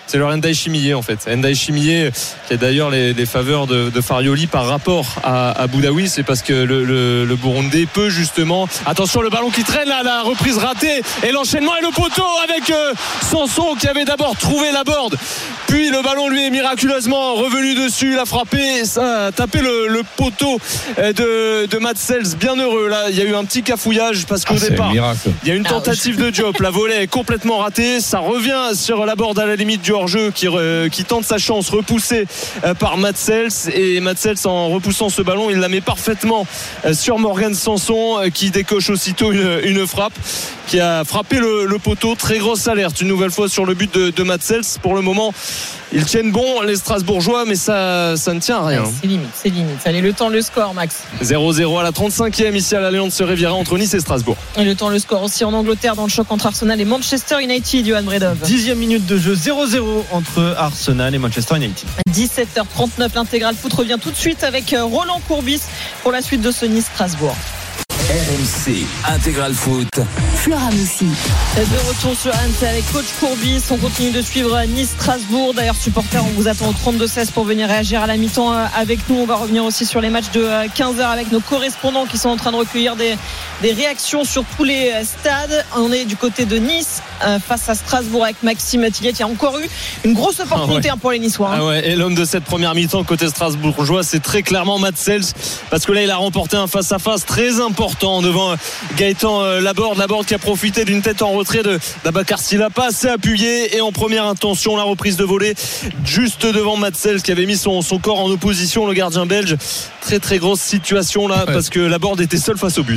C'est leur Ndai Chimillé en fait. Ndai Chimillé qui a d'ailleurs les, les faveurs de, de Farioli par rapport à, à Boudaoui. C'est parce que le, le, le Burundais peut justement. Attention, le ballon qui traîne là, la reprise ratée et l'enchaînement et le poteau avec euh, Sanson qui avait d'abord trouvé la board. Puis le ballon lui est miraculeusement revenu dessus. Il a frappé, ça a tapé le, le poteau de, de Matt Sells. Bien heureux là. Il y a eu un petit cafouillage parce qu'au ah, départ, il y a une tentative de Diop. La volée est complètement ratée. Ça revient sur la board à la limite du hors-jeu qui, qui tente sa chance, repoussé par Matt Sells, et Matt Sells en repoussant ce ballon il la met parfaitement sur Morgan Sanson qui décoche aussitôt une, une frappe qui a frappé le, le poteau. Très grosse alerte une nouvelle fois sur le but de, de Matt Sells. Pour le moment ils tiennent bon les Strasbourgeois, mais ça, ça ne tient à rien. Ouais, c'est limite, c'est limite. Allez, le temps, le score, Max. zéro zéro à la trente-cinquième ici à l'Alliance Riviera entre Nice et Strasbourg. Et le temps, le score aussi en Angleterre dans le choc entre Arsenal et Manchester United, Johan Bredov. Dixième minute de jeu, zéro zéro entre Arsenal et Manchester United. dix-sept heures trente-neuf, l'intégral foot revient tout de suite avec Roland Courbis pour la suite de ce Nice-Strasbourg. R M C Intégral Foot. Flora Moussi. De retour sur R M C avec coach Courbis. On continue de suivre Nice-Strasbourg. D'ailleurs, supporters, on vous attend au trente-deux seize pour venir réagir à la mi-temps avec nous. On va revenir aussi sur les matchs de quinze heures avec nos correspondants qui sont en train de recueillir des, des réactions sur tous les stades. On est du côté de Nice face à Strasbourg avec Maxime Tillet. Il y a encore eu une grosse opportunité ah ouais. pour les Niçois. Hein. Ah ouais. Et l'homme de cette première mi-temps côté strasbourgeois, c'est très clairement Matt Sells, parce que là, il a remporté un face-à-face très important devant Gaëtan Laborde. Laborde qui a profité d'une tête en retrait de d'Abakar Silla, pas assez appuyé, et en première intention la reprise de volée juste devant Matt Sells qui avait mis son, son corps en opposition, le gardien belge. Très très grosse situation là ouais. parce que Laborde était seul face au but.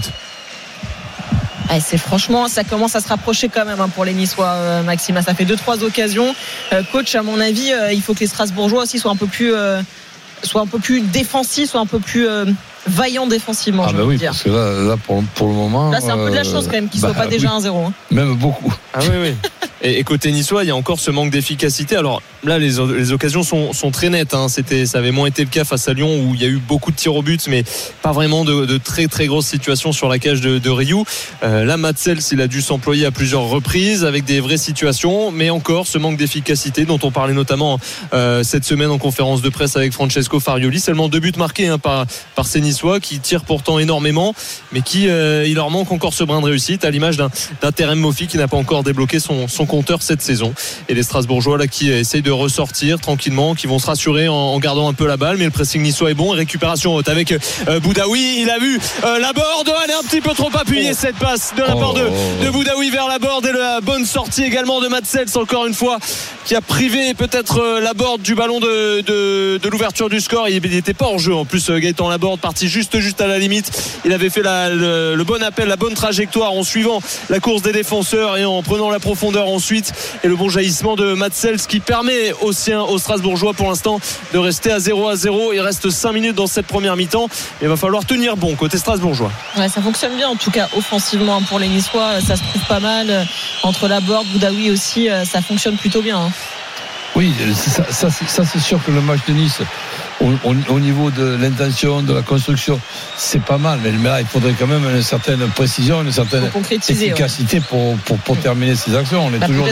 Ouais, c'est franchement, ça commence à se rapprocher quand même hein, pour les Niçois, euh, Maxime. Ça fait deux trois occasions. Euh, coach, à mon avis, euh, il faut que les Strasbourgeois aussi soient un peu plus, euh, soient un peu plus défensifs, soient un peu plus euh, vaillants défensivement. Ah je bah veux oui, dire. parce que là, là pour, pour le moment. Là, c'est un peu de la chance quand même qu'ils ne bah, soient pas déjà oui. un zéro. Hein. Même beaucoup. Ah oui, oui. Et, et côté niçois, il y a encore ce manque d'efficacité. Alors là, les, les occasions sont, sont très nettes. Hein. C'était, ça avait moins été le cas face à Lyon où il y a eu beaucoup de tirs au but, mais pas vraiment de, de très très grosses situations sur la cage de, de Rioux. Euh, là, Matt Sells, il a dû s'employer à plusieurs reprises avec des vraies situations, mais encore ce manque d'efficacité dont on parlait notamment euh, cette semaine en conférence de presse avec Francesco Farioli. Seulement deux buts marqués hein, par, par ces Niçois qui tirent pourtant énormément, mais qui euh, il leur manque encore ce brin de réussite, à l'image d'un, d'un Terem Moffi qui n'a pas encore débloqué son, son compteur cette saison. Et les Strasbourgeois là qui essayent de ressortir tranquillement, qui vont se rassurer en, en gardant un peu la balle, mais le pressing niçois est bon. Et récupération haute avec euh, Boudaoui, il a vu euh, Laborde, elle est un petit peu trop appuyée oh. cette passe de la part de, de Boudaoui vers Laborde, et la bonne sortie également de Matt Sells encore une fois qui a privé peut-être euh, Laborde du ballon de, de, de l'ouverture du score. Il n'était pas en jeu en plus, euh, Gaëtan Laborde parti juste juste à la limite. Il avait fait la, le, le bon appel, la bonne trajectoire en suivant la course des défenseurs et en prenant la profondeur ensuite, et le bon jaillissement de Matt Sells qui permet aux siens, aux Strasbourgeois pour l'instant de rester à zéro à zéro. Il reste cinq minutes dans cette première mi-temps, il va falloir tenir bon côté Strasbourgeois. Ouais, ça fonctionne bien en tout cas offensivement pour les Niçois, ça se trouve pas mal entre Laborde, Boudaoui aussi, ça fonctionne plutôt bien hein. Oui, ça, ça, ça c'est sûr que le match de Nice Au, au, au niveau de l'intention, de la construction, c'est pas mal, mais là il faudrait quand même une certaine précision, une certaine efficacité ouais. pour, pour, pour terminer ces actions. On est bah, toujours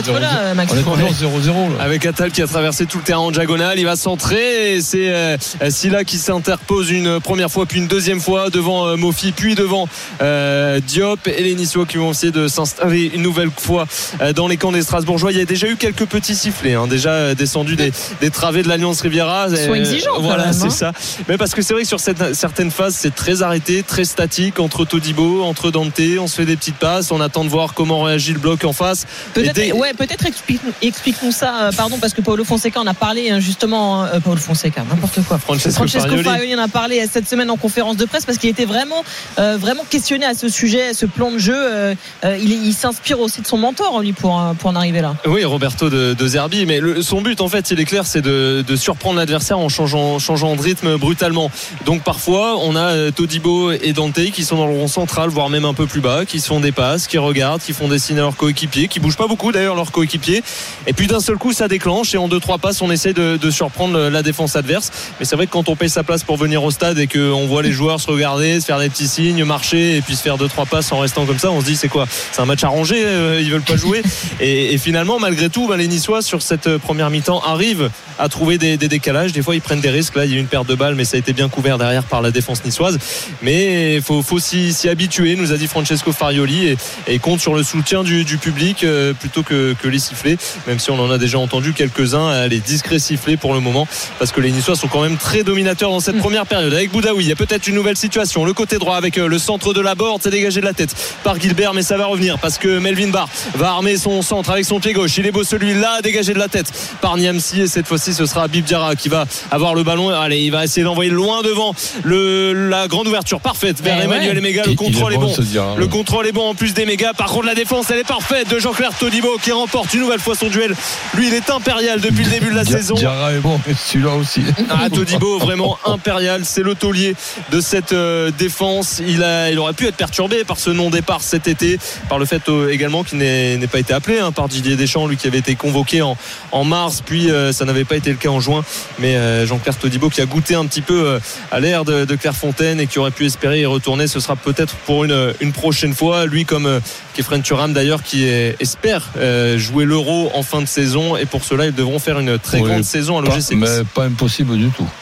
zéro zéro. Avec Attal qui a traversé tout le terrain en diagonale, il va centrer, et c'est euh, Silla qui s'interpose une première fois puis une deuxième fois devant euh, Moffi puis devant euh, Diop, et les Niçois qui vont essayer de s'installer une nouvelle fois euh, dans les camps des Strasbourgeois. Il y a déjà eu quelques petits sifflets hein, déjà euh, descendus des, des travées de l'Alliance Riviera. Ils sont exigeants. Voilà, c'est ça. Mais parce que c'est vrai que sur cette, certaines phases, c'est très arrêté, très statique entre Todibo, entre Dante. On se fait des petites passes, on attend de voir comment réagit le bloc en face. Peut-être, des... ouais, peut-être explique, explique-nous ça, euh, pardon, parce que Paulo Fonseca en a parlé hein, justement. Euh, Paulo Fonseca, n'importe quoi. Francesco, Francesco Farioli en a parlé cette semaine en conférence de presse parce qu'il était vraiment, euh, vraiment questionné à ce sujet, à ce plan de jeu. Euh, euh, il, il s'inspire aussi de son mentor, lui, pour, pour en arriver là. Oui, Roberto de, de Zerbi. Mais le, son but, en fait, il est clair, c'est de, de surprendre l'adversaire en changeant changeant de rythme brutalement. Donc parfois on a Todibo et Dante qui sont dans le rond central, voire même un peu plus bas, qui se font des passes, qui regardent, qui font des signes à leurs coéquipiers, qui bougent pas beaucoup d'ailleurs leurs coéquipiers, et puis d'un seul coup ça déclenche et en deux trois passes on essaye de, de surprendre la défense adverse. Mais c'est vrai que quand on paye sa place pour venir au stade et qu'on voit les joueurs se regarder, se faire des petits signes, marcher et puis se faire deux trois passes en restant comme ça, on se dit c'est quoi, c'est un match arrangé, euh, ils veulent pas jouer. et, et finalement malgré tout bah, les Niçois sur cette première mi-temps arrivent à trouver des, des décalages. Des fois ils prennent des risques, là il y a eu une perte de balle mais ça a été bien couvert derrière par la défense niçoise. Mais il faut, faut s'y, s'y habituer, nous a dit Francesco Farioli, et, et compte sur le soutien du, du public euh, plutôt que, que les sifflets, même si on en a déjà entendu quelques-uns, les discrets sifflets pour le moment, parce que les Niçois sont quand même très dominateurs dans cette première période. Avec Boudaoui, il y a peut-être une nouvelle situation, le côté droit avec le centre de la Borde, c'est dégagé de la tête par Gilbert, mais ça va revenir parce que Melvin Barr va armer son centre avec son pied gauche. Il est beau celui-là, dégagé de la tête par Niamsi, et cette fois-ci ce sera Habib Diarra qui va avoir le ballon. Allez, il va essayer d'envoyer loin devant le, la grande ouverture parfaite vers eh Emmanuel ouais. Emega. Le contrôle est bon, est bon Diarra, le ouais. contrôle est bon en plus d'Emega. Par contre la défense elle est parfaite de Jean-Claire Todibo qui remporte une nouvelle fois son duel. Lui il est impérial depuis le début de la Dia- saison. Diarra est bon, et celui-là aussi. Ah, Todibo vraiment impérial, c'est le taulier de cette euh, défense. Il, a, il aurait pu être perturbé par ce non-départ cet été, par le fait euh, également qu'il n'ait, n'ait pas été appelé hein, par Didier Deschamps, lui qui avait été convoqué en, en mars, puis euh, ça n'avait pas été le cas en juin. Mais euh, Jean-Claire Todibo qui a goûté un petit peu euh, à l'ère de, de Clairefontaine et qui aurait pu espérer y retourner, ce sera peut-être pour une, une prochaine fois. Lui comme euh, Kefren Turam d'ailleurs qui est, espère euh, jouer l'Euro en fin de saison, et pour cela ils devront faire une très Oui, grande saison à pas, l'O G C Nice. mais pas impossible du tout,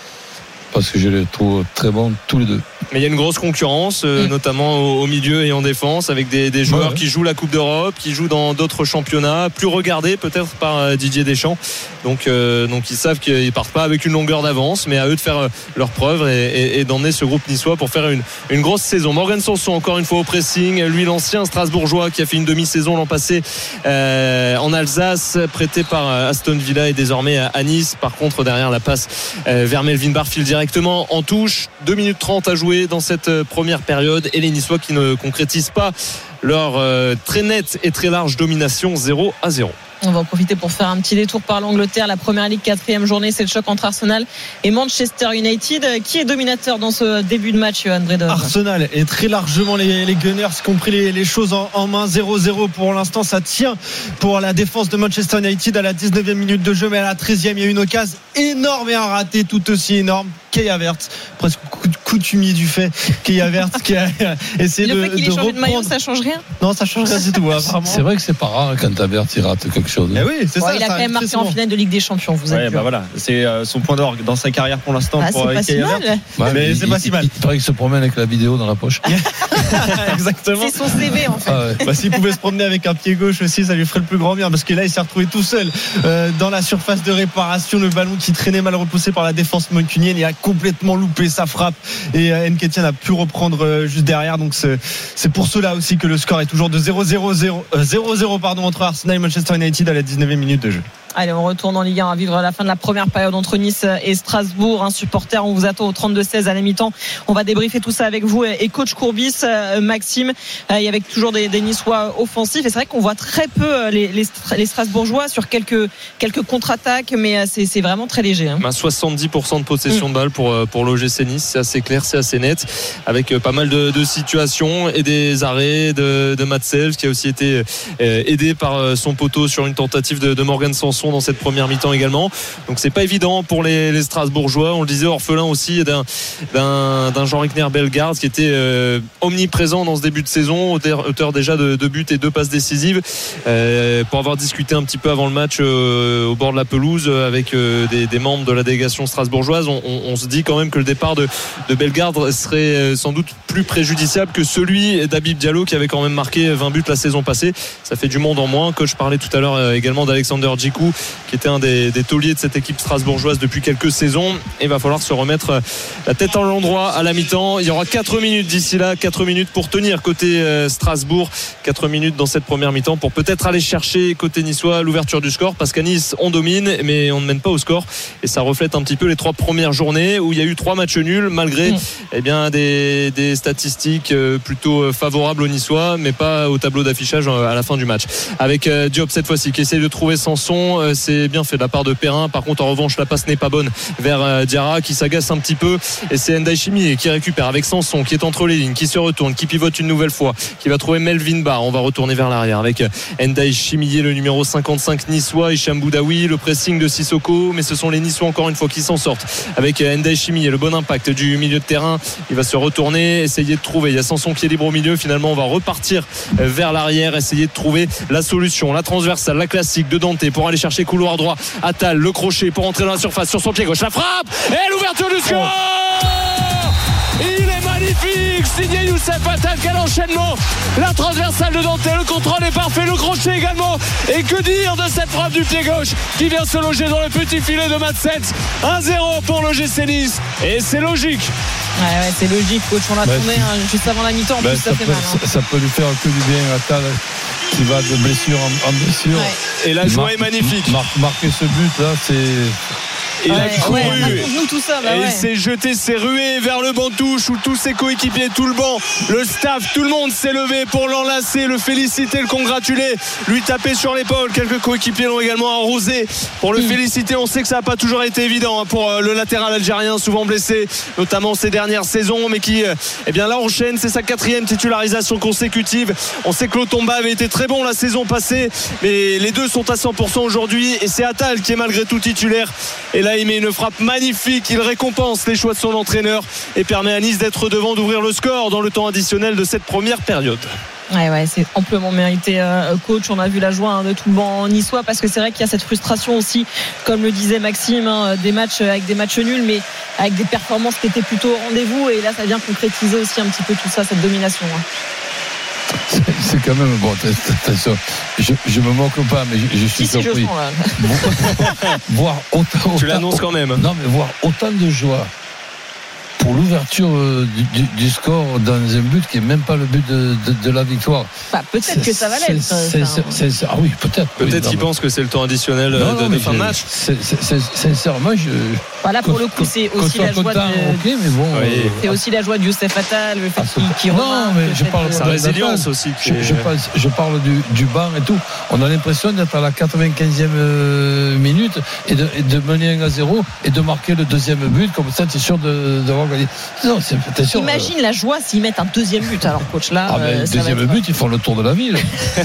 parce que je les trouve très bons tous les deux. Mais il y a une grosse concurrence, euh, mmh. notamment au, au milieu et en défense, avec des, des joueurs ouais. qui jouent la Coupe d'Europe, qui jouent dans d'autres championnats, plus regardés peut-être par euh, Didier Deschamps. Donc, euh, donc ils savent qu'ils partent pas avec une longueur d'avance, mais à eux de faire euh, leurs preuves et, et, et d'emmener ce groupe niçois pour faire une, une grosse saison. Morgan Sanson encore une fois au pressing, lui l'ancien Strasbourgeois qui a fait une demi-saison l'an passé euh, en Alsace, prêté par euh, Aston Villa et désormais à, à Nice. Par contre derrière la passe euh, vers Melvin Barr file directement en touche. deux minutes trente à jouer dans cette première période et les Niçois qui ne concrétisent pas leur euh, très nette et très large domination, zéro à zéro. On va en profiter pour faire un petit détour par l'Angleterre. La première ligue, quatrième journée, c'est le choc entre Arsenal et Manchester United. Qui est dominateur dans ce début de match, Johan Bredov? Arsenal et très largement les, les Gunners qui ont pris les, les choses en, en main. Zéro zéro pour l'instant, ça tient pour la défense de Manchester United à la dix-neuvième minute de jeu, mais à la treizième il y a une occasion énorme et un raté tout aussi énorme. Kai Havertz, presque coutumier du fait, Kai Havertz qui a essayé le de, fait qu'il ait de changé de maillot, reprendre. ça change rien? Non, ça change rien du tout, apparemment. C'est vrai que c'est pas rare quand Havertz il rate quelque chose. Eh oui, c'est Ouais, ça, il a ça quand même arrive marqué très en souvent. finale de Ligue des Champions. Vous êtes Ouais, dur. bah voilà, c'est euh, son point d'orgue dans sa carrière pour l'instant. Ah, pour c'est euh, pas Kai si Havertz. mal. Ouais, mais il- c'est pas il- si mal. Il, il paraît qu'il se promène avec la vidéo dans la poche. Exactement. C'est son C V en fait. Ah ouais. Bah, s'il pouvait se promener avec un pied gauche aussi, ça lui ferait le plus grand bien, parce que là il s'est retrouvé tout seul euh, dans la surface de réparation. Le ballon qui traînait mal repoussé par la défense mancunienne, il a complètement loupé sa frappe et euh, Nketiah a pu reprendre euh, juste derrière. Donc c'est, c'est pour cela aussi que le score est toujours de zéro zéro zéro pardon, entre Arsenal et Manchester United à la dix-neuvième minute de jeu. Allez, on retourne en Ligue un à vivre la fin de la première période entre Nice et Strasbourg. Un supporter, on vous attend au trente-deux seize à la mi-temps. On va débriefer tout ça avec vous et coach Courbis, Maxime, et avec toujours des, des Niçois offensifs. Et c'est vrai qu'on voit très peu les, les, les Strasbourgeois sur quelques, quelques contre-attaques, mais c'est, c'est vraiment très léger. Hein. À soixante-dix pour cent de possession de balle pour, pour l'O G C Nice, c'est assez clair, c'est assez net, avec pas mal de, de situations et des arrêts de, de Matt Sells qui a aussi été aidé par son poteau sur une tentative de, de Morgan Sanson dans cette première mi-temps également. Donc c'est pas évident pour les, les Strasbourgeois. On le disait, orphelin aussi d'un, d'un, d'un Jean Rickner Bellegarde qui était euh, omniprésent dans ce début de saison, auteur, auteur déjà de deux buts et deux passes décisives. Euh, pour avoir discuté un petit peu avant le match euh, au bord de la pelouse avec euh, des, des membres de la délégation strasbourgeoise, on, on, on se dit quand même que le départ de, de Bellegarde serait sans doute plus préjudiciable que celui d'Habib Diallo qui avait quand même marqué vingt buts la saison passée. Ça fait du monde en moins. Coach parlait tout à l'heure également d'Alexander Djikou qui était un des, des tauliers de cette équipe strasbourgeoise depuis quelques saisons. Et il va falloir se remettre la tête à l'endroit à la mi-temps. Il y aura quatre minutes d'ici là, quatre minutes pour tenir côté Strasbourg, quatre minutes dans cette première mi-temps pour peut-être aller chercher côté niçois l'ouverture du score, parce qu'à Nice on domine mais on ne mène pas au score, et ça reflète un petit peu les trois premières journées où il y a eu trois matchs nuls malgré mmh. eh bien, des, des statistiques plutôt favorables aux Niçois, mais pas au tableau d'affichage à la fin du match, avec Diop cette fois-ci qui essaye de trouver Sanson euh, c'est bien fait de la part de Perrin. Par contre, en revanche, la passe n'est pas bonne vers euh, Diarra qui s'agace un petit peu. Et c'est Ndai Chimier qui récupère avec Sanson, qui est entre les lignes, qui se retourne, qui pivote une nouvelle fois, qui va trouver Melvin Barr. On va retourner vers l'arrière avec Ndai Chimier, le numéro cinquante-cinq niçois, Hicham Boudaoui, le pressing de Sissoko. Mais ce sont les Niçois encore une fois qui s'en sortent avec Ndai Chimier, le bon impact du milieu de terrain. Il va se retourner, essayer de trouver. Il y a Sanson qui est libre au milieu. Finalement, on va repartir vers l'arrière, essayer de trouver la solution. La transversale, la classique de Dante pour aller chercher couloir droit. Attal, le crochet pour entrer dans la surface sur son pied gauche. La frappe et l'ouverture du score. Il est magnifique, signé Youssef Attal. Quel enchaînement. La transversale de Dante, le contrôle est parfait, le crochet également. Et que dire de cette frappe du pied gauche qui vient se loger dans le petit filet de Madsens. un zéro pour l'O G C Nice. Et c'est logique. Ouais, ouais, c'est logique, coach. On l'a bah, tourné hein, juste avant la mi-temps. En bah, plus, ça, ça, fait peut, mal. Hein. ça, ça peut lui faire que du bien à Attal qui va de blessure en, en blessure. Ouais. Et la joie est magnifique. Mar- marquer ce but là, c'est. Il ouais, a couru. Ouais, raconte-nous tout ça. Bah et ouais. il s'est jeté, s'est rué vers le banc de touche où tous ses coéquipiers, tout le banc, le staff, tout le monde s'est levé pour l'enlacer, le féliciter, le congratuler, lui taper sur l'épaule. Quelques coéquipiers l'ont également arrosé pour le mmh. féliciter. On sait que ça n'a pas toujours été évident pour le latéral algérien, souvent blessé, notamment ces dernières saisons, mais qui, eh bien là, enchaîne. C'est sa quatrième titularisation consécutive. On sait que Lotomba avait été très bon la saison passée, mais les deux sont à cent pour cent aujourd'hui et c'est Attal qui est malgré tout titulaire. Et là, il met une frappe magnifique. Il récompense les choix de son entraîneur et permet à Nice d'être devant, d'ouvrir le score dans le temps additionnel de cette première période. Ouais, ouais, c'est amplement mérité, euh, coach. On a vu la joie hein, de tout le banc niçois parce que c'est vrai qu'il y a cette frustration aussi, comme le disait Maxime, hein, des matchs avec des matchs nuls, mais avec des performances qui étaient plutôt au rendez-vous. Et là, ça vient concrétiser aussi un petit peu tout ça, cette domination. Hein. C'est, c'est quand même bon. Attention, je, je me moque pas, mais je, je suis si, surpris. Si, je sens, là. voir autant, autant, tu l'annonces quand même. Non, mais voir autant de joie pour l'ouverture du, du, du score dans un but qui n'est même pas le but de, de, de la victoire. Bah, peut-être c'est, que ça va l'être. C'est, c'est, c'est, c'est, ah oui, peut-être. Peut-être oui, qu'il pense que c'est le temps additionnel non, de, non, de fin de match. C'est, c'est, c'est, sincèrement, je. Voilà, pour le coup, c'est aussi la joie content, de. Okay, mais bon, oui. euh, c'est aussi la joie de Youssef Attal, le fait qu'il, qu'il non, remarque. mais je parle de sa résilience aussi. Je, je, parle, je parle du, du banc et tout. On a l'impression d'être à la quatre-vingt-quinzième minute et de, et de mener un à zéro et de marquer le deuxième but. Comme ça, tu es sûr de, d'avoir gagné. Non, c'est, t'es sûr. Imagine euh... la joie s'ils mettent un deuxième but. Alors, coach, là. Ah, mais euh, le deuxième but, ils font le tour de la ville.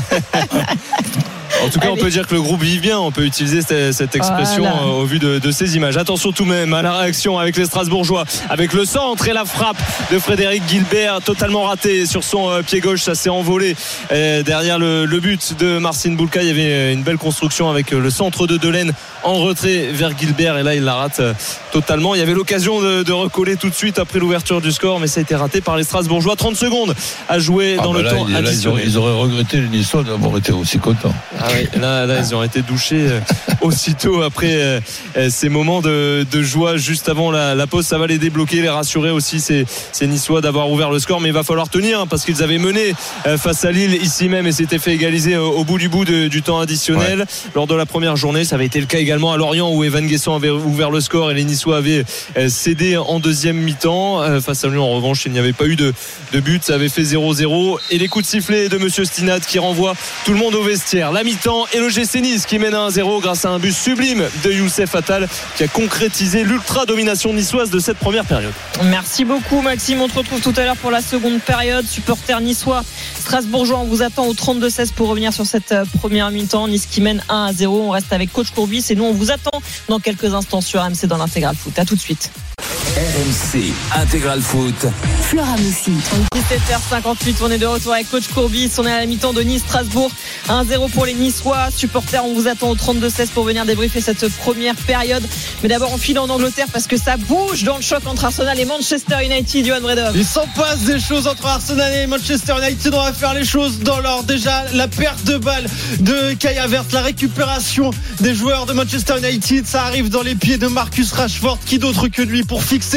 En tout cas, Allez. on peut dire que le groupe vit bien. On peut utiliser cette, cette expression voilà. euh, au vu de, de ces images. Attention tout de même à la réaction avec les Strasbourgeois, avec le centre et la frappe de Frédéric Guilbert, totalement raté sur son euh, pied gauche. Ça s'est envolé et derrière le, le but de Marcin Bulka. Il y avait une belle construction avec le centre de Delaine en retrait vers Guilbert. Et là, il la rate euh, totalement. Il y avait l'occasion de, de recoller tout de suite après l'ouverture du score, mais ça a été raté par les Strasbourgeois. trente secondes à jouer ah dans bah le là, temps là, additionnel. Ils auraient, ils auraient regretté les Niçois d'avoir été aussi contents. Ah oui, là, là, ils ont été douchés euh, aussitôt après euh, ces moments de, de joie juste avant la, la pause. Ça va les débloquer, les rassurer aussi, ces, ces Niçois d'avoir ouvert le score. Mais il va falloir tenir hein, parce qu'ils avaient mené euh, face à Lille ici même et s'étaient fait égaliser au, au bout du bout de, du temps additionnel ouais. lors de la première journée. Ça avait été le cas également à Lorient où Evan Guesson avait ouvert le score et les Niçois avaient euh, cédé en deuxième mi-temps. Euh, face à Lyon, en revanche, il n'y avait pas eu de, de but. Ça avait fait zéro zéro. Et les coups de sifflet de Monsieur Stinat qui renvoie tout le monde au vestiaire. La mi-temps et le G C Nice qui mène à un zéro grâce à un but sublime de Youssef Attal qui a concrétisé l'ultra-domination niçoise de cette première période. Merci beaucoup Maxime, on te retrouve tout à l'heure pour la seconde période. Supporters niçois, Strasbourgeois, on vous attend au trente-deux seize pour revenir sur cette première mi-temps. Nice qui mène un à zéro, on reste avec coach Courbis et nous on vous attend dans quelques instants sur R M C dans l'Intégral Foot. À tout de suite. R M C Intégral Foot. Flora Moussi. dix-sept heures cinquante-huit, on est de retour avec coach Courbis. On est à la mi-temps de Nice-Strasbourg. un zéro pour les Niçois. Supporters, on vous attend au trente-deux seize pour venir débriefer cette première période. Mais d'abord, on file en Angleterre parce que ça bouge dans le choc entre Arsenal et Manchester United. Johan Bredov. Il s'en passe des choses entre Arsenal et Manchester United. On va faire les choses dans l'ordre. Déjà, la perte de balle de Kai Havertz, la récupération des joueurs de Manchester United. Ça arrive dans les pieds de Marcus Rashford. Qui d'autre que lui pour fixer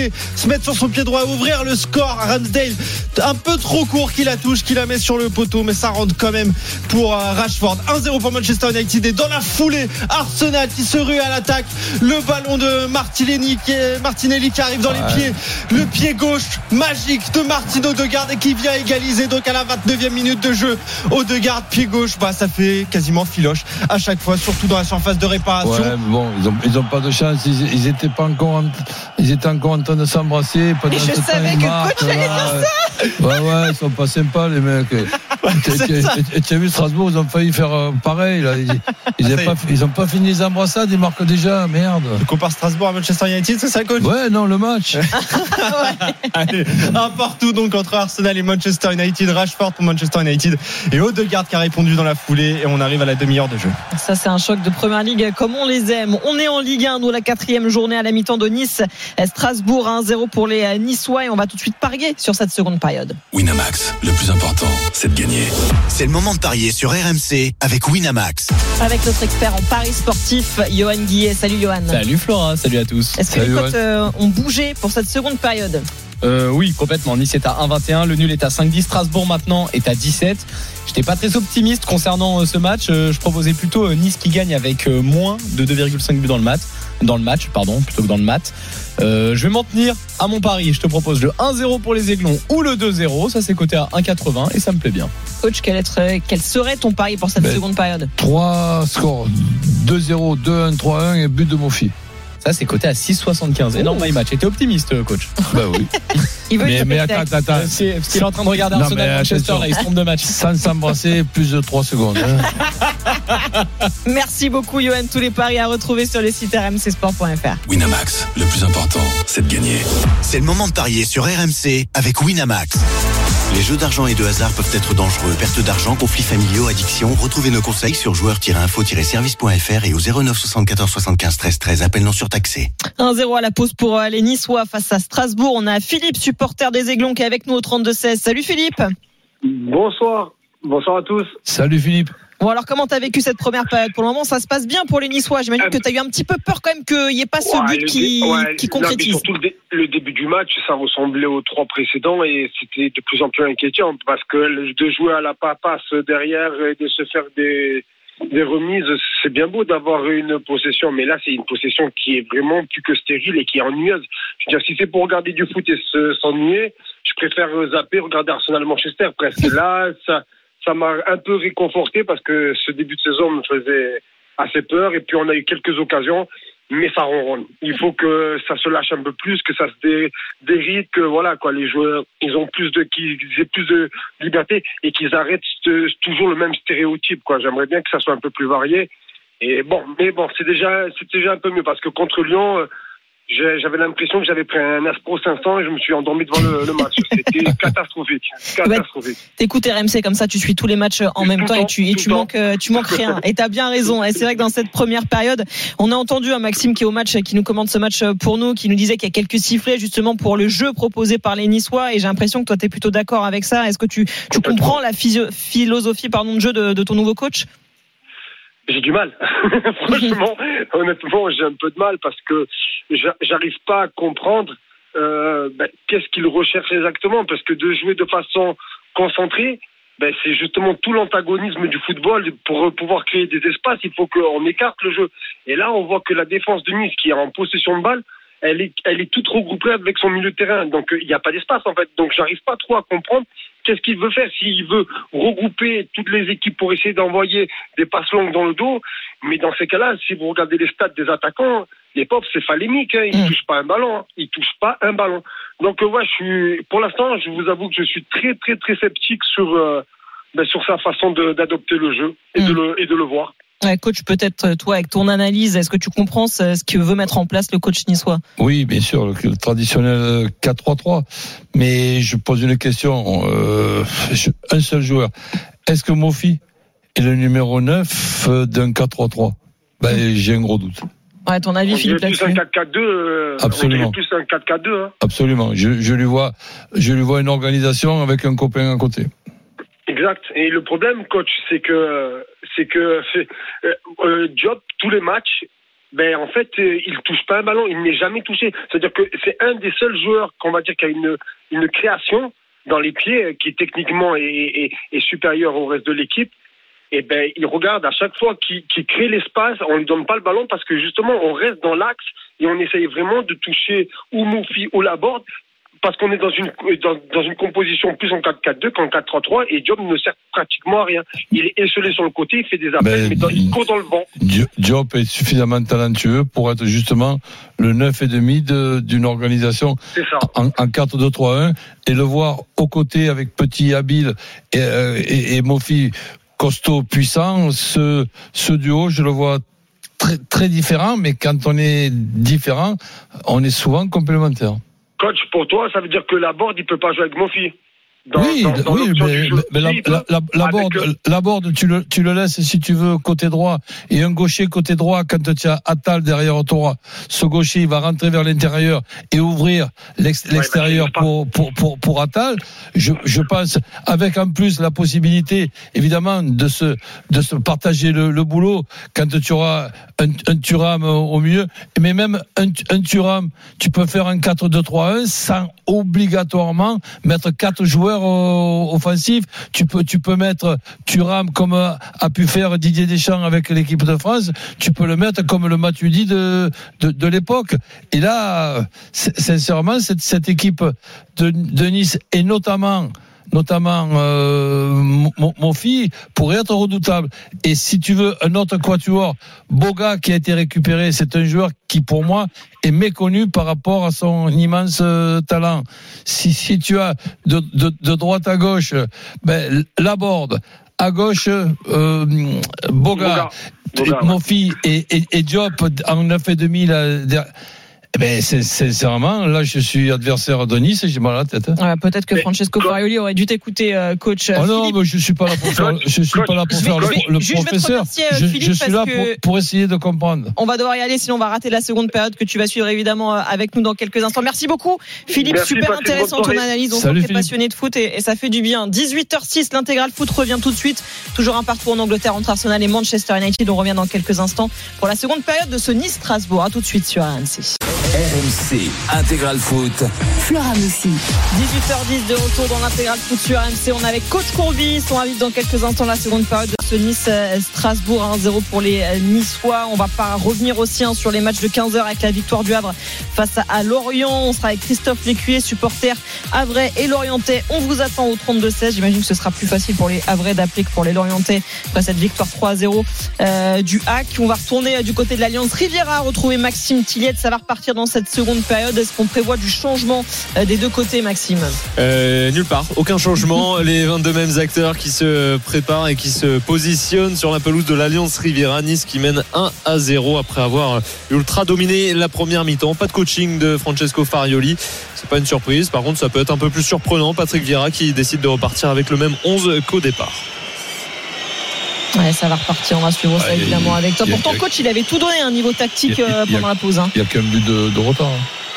foulée se mettre sur son pied droit, ouvrir le score. Ramsdale un peu trop court, qui la touche, qui la met sur le poteau, mais ça rentre quand même pour euh, Rashford. un zéro pour Manchester United. Et dans la foulée, Arsenal qui se rue à l'attaque, le ballon de Martinelli qui, est, Martinelli qui arrive dans ouais. les pieds, le pied gauche magique de Martin Odegaard, et qui vient égaliser donc à la vingt-neuvième minute de jeu. Odegaard pied gauche, bah ça fait quasiment filoche à chaque fois, surtout dans la surface de réparation. Ouais, bon, ils ont, ils ont pas de chance, ils, ils étaient pas encore en, ils étaient encore en train de s'embrasser pendant et ce je temps, savais que marquent, coach allait dire ça. Ouais ouais, ils sont pas sympas les mecs. Et tu as vu Strasbourg, ils ont failli faire pareil là. Ils, ils, ah, pas, ils ont pas fini les embrassades, ils marquent déjà, merde. Tu compares Strasbourg à Manchester United, c'est ça coach? Ouais, non, le match. ouais. Allez, un partout donc entre Arsenal et Manchester United. Rashford pour Manchester United et Odegaard qui a répondu dans la foulée, et on arrive à la demi-heure de jeu. Ça c'est un choc de première ligue comme on les aime. On est en Ligue un, nous, la quatrième journée à la mi-temps de Nice Strasbourg, un zéro pour les Niçois, et on va tout de suite parier sur cette seconde période. Winamax, le plus important, c'est de gagner. C'est le moment de parier sur R M C avec Winamax. Avec notre expert en paris sportif, Johan Guillet. Salut Johan. Salut Flora, salut à tous. Est-ce que salut les cotes euh, ont bougé pour cette seconde période? Euh, oui, complètement. Nice est à un vingt et un, le nul est à cinq dix, Strasbourg maintenant est à dix-sept. J'étais pas très optimiste concernant ce match. Je proposais plutôt Nice qui gagne avec moins de deux virgule cinq buts dans le match, dans le match, pardon, plutôt que dans le match. Euh, je vais m'en tenir à mon pari. Je te propose le un zéro pour les Aiglons ou le deux zéro. Ça c'est coté à un virgule quatre-vingts et ça me plaît bien. Coach, quel, être, quel serait ton pari pour cette ben, seconde période? Trois scores, deux zéro, deux un, trois un et but de Mofi. Ça c'est coté à six virgule soixante-quinze. Oh. Énorme match. T'es optimiste, coach? Bah oui. Il veut mais, mais attends, attends, attends. Parce qu'il est en train de regarder non, Arsenal Manchester, là, il se trompe de match. Sans s'embrasser, plus de trois secondes. Hein. Merci beaucoup, Johan. Tous les paris à retrouver sur le site r m c sport point f r. Winamax, le plus important, c'est de gagner. C'est le moment de parier sur R M C avec Winamax. Les jeux d'argent et de hasard peuvent être dangereux. Perte d'argent, conflits familiaux, addiction. Retrouvez nos conseils sur joueurs tiret info tiret service point f r et au zéro neuf soixante-quatorze soixante-quinze treize treize. Appel non surtaxé. un zéro à la pause pour les Niçois face à Strasbourg. On a Philippe, supporter des Aiglons, qui est avec nous au trente-deux seize. Salut Philippe. Bonsoir. Bonsoir à tous. Salut Philippe. Bon, alors comment t'as vécu cette première période? Pour le moment, ça se passe bien pour les Niçois. J'imagine euh, que t'as eu un petit peu peur quand même qu'il n'y ait pas ce ouais, but qui, dé- ouais, qui concrétise. Surtout le, dé- le début du match, ça ressemblait aux trois précédents et c'était de plus en plus inquiétant parce que de jouer à la passe derrière et de se faire des, des remises, c'est bien beau d'avoir une possession, mais là c'est une possession qui est vraiment plus que stérile et qui est ennuyeuse. Je veux dire, si c'est pour regarder du foot et se, s'ennuyer, je préfère zapper, regarder Arsenal-Manchester presque. Là, ça... Ça m'a un peu réconforté parce que ce début de saison me faisait assez peur et puis on a eu quelques occasions, mais ça ronronne. Il faut que ça se lâche un peu plus, que ça se dé- déride, que voilà quoi, les joueurs ils ont plus de, qu'ils aient plus de liberté et qu'ils arrêtent de, toujours le même stéréotype quoi. J'aimerais bien que ça soit un peu plus varié. Et bon, mais bon, c'est déjà c'est déjà un peu mieux parce que contre Lyon. Euh, J'avais l'impression que j'avais pris un Aspro cinq cents et je me suis endormi devant le, le match. C'était catastrophique. catastrophique. Ouais, t'écoutes R M C comme ça, tu suis tous les matchs en même temps, temps et tu, et tu manques, tu manques rien. Et t'as bien raison. Et c'est vrai que dans cette première période, on a entendu un Maxime qui est au match, qui nous commande ce match pour nous, qui nous disait qu'il y a quelques sifflets justement pour le jeu proposé par les Niçois. Et j'ai l'impression que toi t'es plutôt d'accord avec ça. Est-ce que tu, tu comprends la physio- philosophie pardon, de jeu de, de ton nouveau coach? J'ai du mal. Franchement, honnêtement, j'ai un peu de mal parce que j'arrive pas à comprendre euh, ben, qu'est-ce qu'il recherche exactement. Parce que de jouer de façon concentrée, ben, c'est justement tout l'antagonisme du football. Pour pouvoir créer des espaces, il faut qu'on écarte le jeu. Et là, on voit que la défense de Nice, qui est en possession de balle, elle est, elle est toute regroupée avec son milieu de terrain. Donc, il n'y a pas d'espace, en fait. Donc, j'arrive pas trop à comprendre qu'est-ce qu'il veut faire. S'il veut regrouper toutes les équipes pour essayer d'envoyer des passes longues dans le dos. Mais dans ces cas-là, si vous regardez les stats des attaquants, les pauvres, c'est phalémique. Hein. Ils ne mmh. touchent pas un ballon. Hein. Ils touchent pas un ballon. Donc, euh, ouais, je suis, pour l'instant, je vous avoue que je suis très, très, très sceptique sur, euh, ben, sur sa façon de, d'adopter le jeu et, mmh. de le, et de le voir. Ouais, coach, peut-être toi avec ton analyse, est-ce que tu comprends ce, ce que veut mettre en place le coach niçois? Oui, bien sûr, le, le traditionnel quatre trois trois. Mais je pose une question, euh, un seul joueur. Est-ce que Mofi est le numéro neuf d'un quatre trois trois? Ben, mmh. j'ai un gros doute. Ouais, ton avis, on Philippe, plus un quatre quatre deux. Euh, Absolument. On plus un quatre quatre deux. Hein. Absolument. Je, je lui vois, je lui vois une organisation avec un copain à côté. Exact. Et le problème, coach, c'est que c'est que c'est, euh, Diop, tous les matchs, ben en fait, euh, il touche pas un ballon, il n'est jamais touché. C'est-à-dire que c'est un des seuls joueurs qu'on va dire qui a une une création dans les pieds qui techniquement est, est, est supérieur au reste de l'équipe. Et ben il regarde à chaque fois qu'il, qu'il crée l'espace, on lui donne pas le ballon parce que justement on reste dans l'axe et on essaye vraiment de toucher ou Moufi ou Laborde. Parce qu'on est dans une, dans, dans une composition plus en quatre quatre deux qu'en quatre trois trois et Diop ne sert pratiquement à rien. Il est esselé sur le côté, il fait des appels, mais, mais dans, il court dans le vent. Diop est suffisamment talentueux pour être justement le neuf et demi de, d'une organisation en, en quatre deux trois un et le voir aux côtés avec Petit, habile et, et, et Mofi costaud, puissant. Ce, ce duo, je le vois très, très différent, mais quand on est différent, on est souvent complémentaires. Coach, pour toi, ça veut dire que Laborde, il peut pas jouer avec Mofi. Dans, oui, dans, dans oui, mais, mais la, la, la, la, board, le... la board, tu le, tu le laisses si tu veux côté droit et un gaucher côté droit quand tu as Attal derrière toi. Ce gaucher, il va rentrer vers l'intérieur et ouvrir l'ex, ouais, l'extérieur bah, pour, pour, pour, pour Attal. Je, je pense, avec en plus la possibilité, évidemment, de se, de se partager le, le boulot quand tu auras un, un Thuram au milieu. Mais même un, un Thuram, tu peux faire un quatre deux trois un sans obligatoirement mettre quatre joueurs offensif, tu peux tu peux mettre Thuram comme a pu faire Didier Deschamps avec l'équipe de France, tu peux le mettre comme le Matuidi de de, de l'époque. Et là, sincèrement, cette cette équipe de, de Nice et notamment notamment euh, mon, mon fils pourrait être redoutable. Et si tu veux un autre quatuor, Boga qui a été récupéré, c'est un joueur qui pour moi est méconnu par rapport à son immense euh, talent. Si si tu as de de, de droite à gauche, ben Laborde, à gauche euh, Boga, Boga. Mon fils et, et, et Diop en neuf et demi là. Ben, c'est, c'est, c'est vraiment, là, je suis adversaire de Nice et j'ai mal à la tête. Hein. Ouais, peut-être que Francesco Farioli aurait dû t'écouter, euh, coach. Oh non, mais je suis pas là pour faire, je suis pas là pour faire le, le je professeur. Je, je, je suis là pour, pour essayer de comprendre. On va devoir y aller, sinon on va rater la seconde période que tu vas suivre évidemment avec nous dans quelques instants. Merci beaucoup, Philippe. Merci, super intéressant ton analyse. On Salut, sent que t'es passionné de foot et, et ça fait du bien. dix-huit heures six, l'intégral foot revient tout de suite. Toujours un partout en Angleterre entre Arsenal et Manchester United. On revient dans quelques instants pour la seconde période de ce Nice-Strasbourg. À tout de suite sur R M C. R M C Intégral Foot. Flora Moussi. dix-huit heures dix de retour dans l'Intégral Foot sur R M C. On est avec Coach Courbis. On invite dans quelques instants la seconde période de ce Nice-Strasbourg. un zéro pour les Niçois. On va pas revenir aussi hein, sur les matchs de quinze heures avec la victoire du Havre face à Lorient. On sera avec Christophe Lécuyer, supporter havrais et lorientais. On vous attend au trente-deux seize. J'imagine que ce sera plus facile pour les havrais d'appeler que pour les lorientais après cette victoire trois à zéro euh, du H A C. On va retourner du côté de l'Alliance Riviera, retrouver Maxime Tilliette. Ça va repartir dans cette seconde période. Est-ce qu'on prévoit du changement des deux côtés, Maxime? euh, Nulle part, aucun changement. Les vingt-deux mêmes acteurs qui se préparent et qui se positionnent sur la pelouse de l'Alliance Riviera. Nice qui mène un à zéro après avoir ultra dominé la première mi-temps. Pas de coaching de Francesco Farioli, c'est pas une surprise. Par contre, ça peut être un peu plus surprenant. Patrick Vieira qui décide de repartir avec le même onze qu'au départ. Ouais, ça va repartir, on va suivre ça évidemment avec toi. Pourtant, coach, il avait tout donné un niveau tactique pendant la pause. Il n'y a qu'un but de, de retard.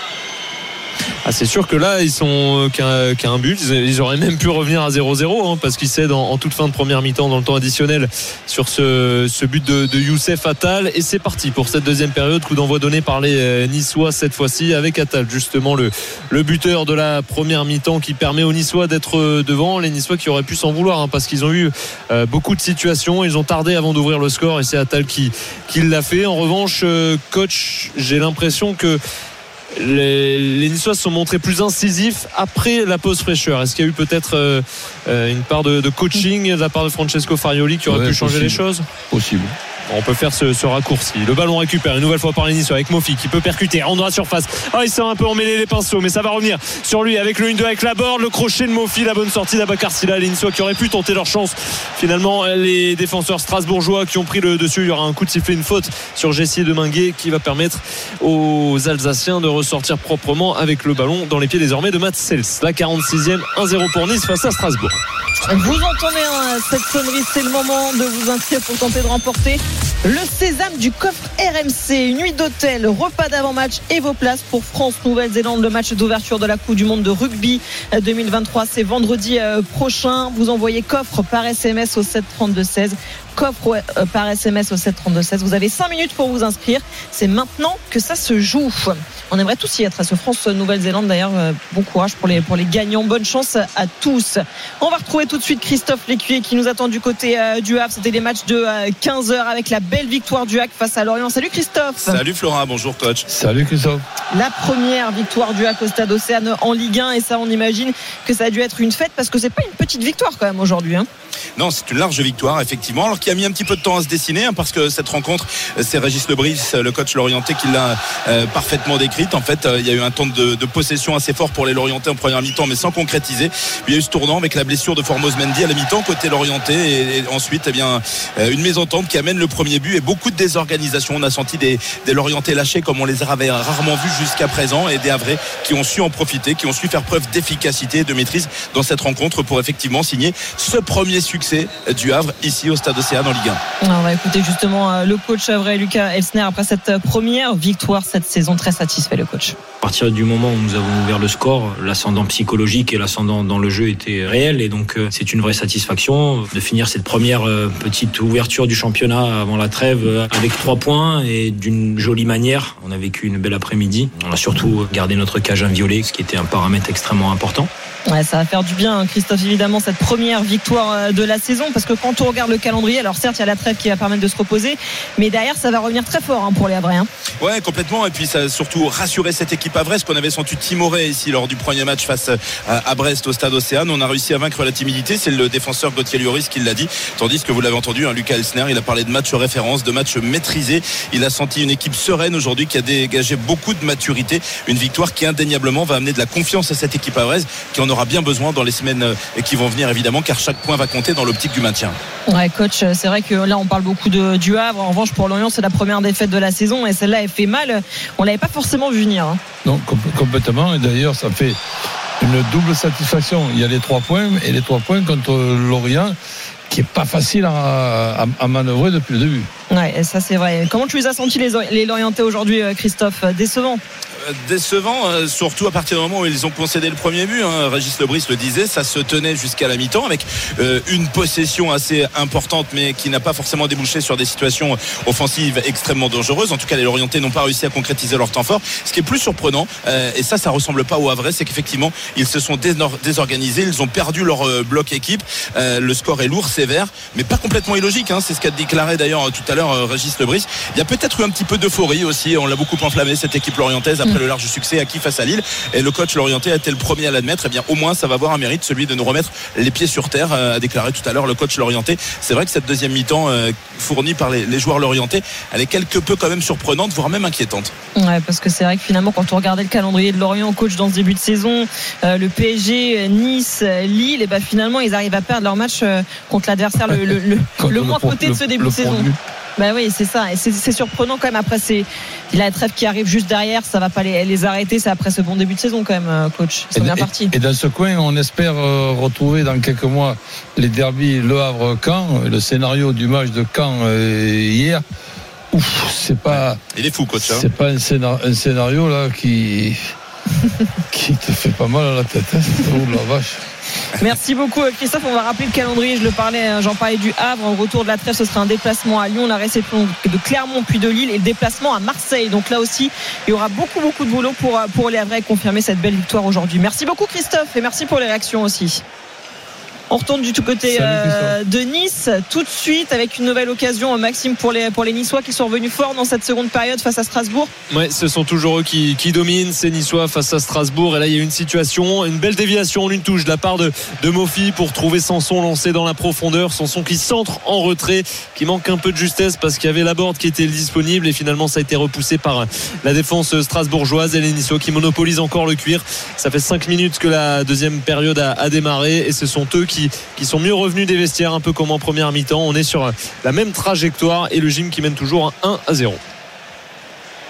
Ah, c'est sûr que là ils sont qu'à, qu'à un but, ils auraient même pu revenir à zéro zéro hein, parce qu'ils cèdent en, en toute fin de première mi-temps dans le temps additionnel sur ce, ce but de, de Youssef Attal. Et c'est parti pour cette deuxième période, coup d'envoi donné par les Niçois cette fois-ci avec Attal, justement le, le buteur de la première mi-temps qui permet aux Niçois d'être devant. Les Niçois qui auraient pu s'en vouloir hein, parce qu'ils ont eu euh, beaucoup de situations, ils ont tardé avant d'ouvrir le score et c'est Attal qui, qui l'a fait. En revanche, euh, coach, j'ai l'impression que Les, les Niçois se sont montrés plus incisifs après la pause fraîcheur. Est-ce qu'il y a eu peut-être euh, une part de, de coaching de la part de Francesco Farioli qui aurait ouais, pu changer possible. les choses? Possible. On peut faire ce, ce raccourci. Le ballon récupère une nouvelle fois par les Niçois avec Mofi qui peut percuter en droite surface. Oh, il s'est un peu emmêlé les pinceaux, mais ça va revenir sur lui avec le un deux avec Laborde, le crochet de Mofi, la bonne sortie d'Abakar Silla. Les Niçois qui auraient pu tenter leur chance. Finalement, les défenseurs strasbourgeois qui ont pris le dessus. Il y aura un coup de sifflet, une faute sur Jessie Deminguet qui va permettre aux Alsaciens de ressortir proprement avec le ballon dans les pieds désormais de Mats Sels. La quarante-sixième, un zéro pour Nice face à Strasbourg. Vous entendez hein, cette sonnerie, c'est le moment de vous inscrire pour tenter de remporter Le sésame du coffre R M C, nuit d'hôtel, repas d'avant-match et vos places pour France-Nouvelle-Zélande, le match d'ouverture de la Coupe du Monde de rugby deux mille vingt-trois. C'est vendredi prochain. Vous envoyez coffre par S M S au sept trente-deux seize. Coffre par S M S au sept trente-deux seize. Vous avez cinq minutes pour vous inscrire. C'est maintenant que ça se joue. On aimerait tous y être à ce France-Nouvelle-Zélande. D'ailleurs, bon courage pour les, pour les gagnants. Bonne chance à tous. On va retrouver tout de suite Christophe Lécuyer qui nous attend du côté euh, du Havre. C'était les matchs de euh, quinze heures avec la belle victoire du Havre face à Lorient. Salut Christophe. Salut Flora, bonjour coach. Salut Christophe. La première victoire du Havre au Stade Océane en Ligue un. Et ça, on imagine que ça a dû être une fête parce que c'est pas une petite victoire quand même aujourd'hui. Hein. Non, c'est une large victoire effectivement, alors qui a mis un petit peu de temps à se dessiner hein, parce que cette rencontre, c'est Régis Lebris, le coach lorientais, qui l'a euh, parfaitement décrite. En fait, euh, il y a eu un temps de, de possession assez fort pour les Lorientais en première mi-temps, mais sans concrétiser. Puis il y a eu ce tournant avec la blessure de Formose Mendy à la mi-temps côté lorientais, et, et ensuite eh bien euh, une mésentente qui amène le premier but et beaucoup de désorganisation. On a senti des, des Lorientais lâchés comme on les avait rarement vus jusqu'à présent, et des Havrais qui ont su en profiter, qui ont su faire preuve d'efficacité et de maîtrise dans cette rencontre pour effectivement signer ce premier succès du Havre ici au Stade Océane en Ligue un. On va écouter justement le coach havrais Lucas Elsner après cette première victoire cette saison. Très satisfait le coach. À partir du moment où nous avons ouvert le score, l'ascendant psychologique et l'ascendant dans le jeu était réel, et donc c'est une vraie satisfaction de finir cette première petite ouverture du championnat avant la trêve avec trois points et d'une jolie manière. On a vécu une belle après-midi. On a surtout gardé notre cage inviolée, ce qui était un paramètre extrêmement important. Ouais, ça va faire du bien, Christophe, évidemment, cette première victoire de la saison, parce que quand on regarde le calendrier, alors certes, il y a la trêve qui va permettre de se reposer, mais derrière, ça va revenir très fort hein, pour les Havrais. Hein. Ouais, complètement. Et puis, ça a surtout rassuré cette équipe havraise qu'on avait senti timorée ici lors du premier match face à Brest au Stade Océane. On a réussi à vaincre la timidité. C'est le défenseur Gauthier Lloris qui l'a dit. Tandis que vous l'avez entendu, hein, Lucas Elsner, il a parlé de match référence, de match maîtrisé. Il a senti une équipe sereine aujourd'hui qui a dégagé beaucoup de maturité. Une victoire qui indéniablement va amener de la confiance à cette équipe havraise qui en aura bien besoin dans les semaines qui vont venir évidemment, car chaque point va compter dans l'optique du maintien. Ouais, coach, c'est vrai que là on parle beaucoup de, du Havre. En revanche, pour Lorient, c'est la première défaite de la saison et celle-là elle fait mal. On l'avait pas forcément vu venir. Hein. Non, com- complètement. Et d'ailleurs, ça fait une double satisfaction. Il y a les trois points et les trois points contre Lorient, qui est pas facile à, à, à manœuvrer depuis le début. Ouais, ça c'est vrai. Comment tu les as sentis les, les Lorientais aujourd'hui, Christophe? Décevant. Décevant, euh, surtout à partir du moment où ils ont concédé le premier but. Hein. Régis Lebris le disait, ça se tenait jusqu'à la mi-temps avec euh, une possession assez importante, mais qui n'a pas forcément débouché sur des situations offensives extrêmement dangereuses. En tout cas, les Lorientais n'ont pas réussi à concrétiser leur temps fort. Ce qui est plus surprenant, euh, et ça, ça ressemble pas au Havrais, c'est qu'effectivement, ils se sont désor- désorganisés, ils ont perdu leur euh, bloc équipe. Euh, le score est lourd, sévère, mais pas complètement illogique. Hein. C'est ce qu'a déclaré d'ailleurs tout à l'heure euh, Régis Lebris. Il y a peut-être eu un petit peu d'euphorie aussi. On l'a beaucoup enflammé cette équipe lorientaise après le large succès acquis face à Lille, et le coach lorientais a été le premier à l'admettre. Et eh bien au moins ça va avoir un mérite, celui de nous remettre les pieds sur terre, euh, a déclaré tout à l'heure le coach lorientais. C'est vrai que cette deuxième mi-temps euh, fournie par les, les joueurs lorientais, elle est quelque peu quand même surprenante, voire même inquiétante. Ouais, parce que c'est vrai que finalement quand on regardait le calendrier de Lorient, coach, dans ce début de saison, euh, le P S G, Nice, Lille, et ben finalement ils arrivent à perdre leur match euh, contre l'adversaire le, le, le, le, le moins coté de ce début de saison. Bah oui, c'est ça. Et c'est, c'est surprenant quand même. Après, c'est la trêve qui arrive juste derrière. Ça va pas les, les arrêter. C'est après ce bon début de saison quand même, coach. Ils sont bien partis. Et dans ce coin, on espère retrouver dans quelques mois les derbies Le Havre-Caen. Le scénario du match de Caen hier. Ouf, c'est pas. Il est fou, coach. Hein. C'est pas un scénario, un scénario là qui qui te fait pas mal à la tête. Hein. Oh la vache. Merci beaucoup Christophe. On va rappeler le calendrier, je le parlais, j'en parlais du Havre. En retour de la trêve, ce sera un déplacement à Lyon, la réception de Clermont puis de Lille et le déplacement à Marseille. Donc là aussi il y aura beaucoup beaucoup de boulot pour, pour les Havrais confirmer cette belle victoire aujourd'hui. Merci beaucoup Christophe et merci pour les réactions aussi. On retourne du tout côté euh, de Nice tout de suite avec une nouvelle occasion, Maxime, pour les, pour les Niçois qui sont revenus fort dans cette seconde période face à Strasbourg. Ouais, ce sont toujours eux qui, qui dominent, ces Niçois face à Strasbourg. Et là il y a une situation, une belle déviation, une touche de la part de, de Mofi pour trouver Sanson lancé dans la profondeur. Sanson qui centre en retrait, qui manque un peu de justesse parce qu'il y avait Laborde qui était disponible, et finalement ça a été repoussé par la défense strasbourgeoise, et les Niçois qui monopolisent encore le cuir. Ça fait cinq minutes que la deuxième période a, a démarré, et ce sont eux qui Qui, qui sont mieux revenus des vestiaires, un peu comme en première mi-temps. On est sur la même trajectoire, et le gym qui mène toujours un à zéro.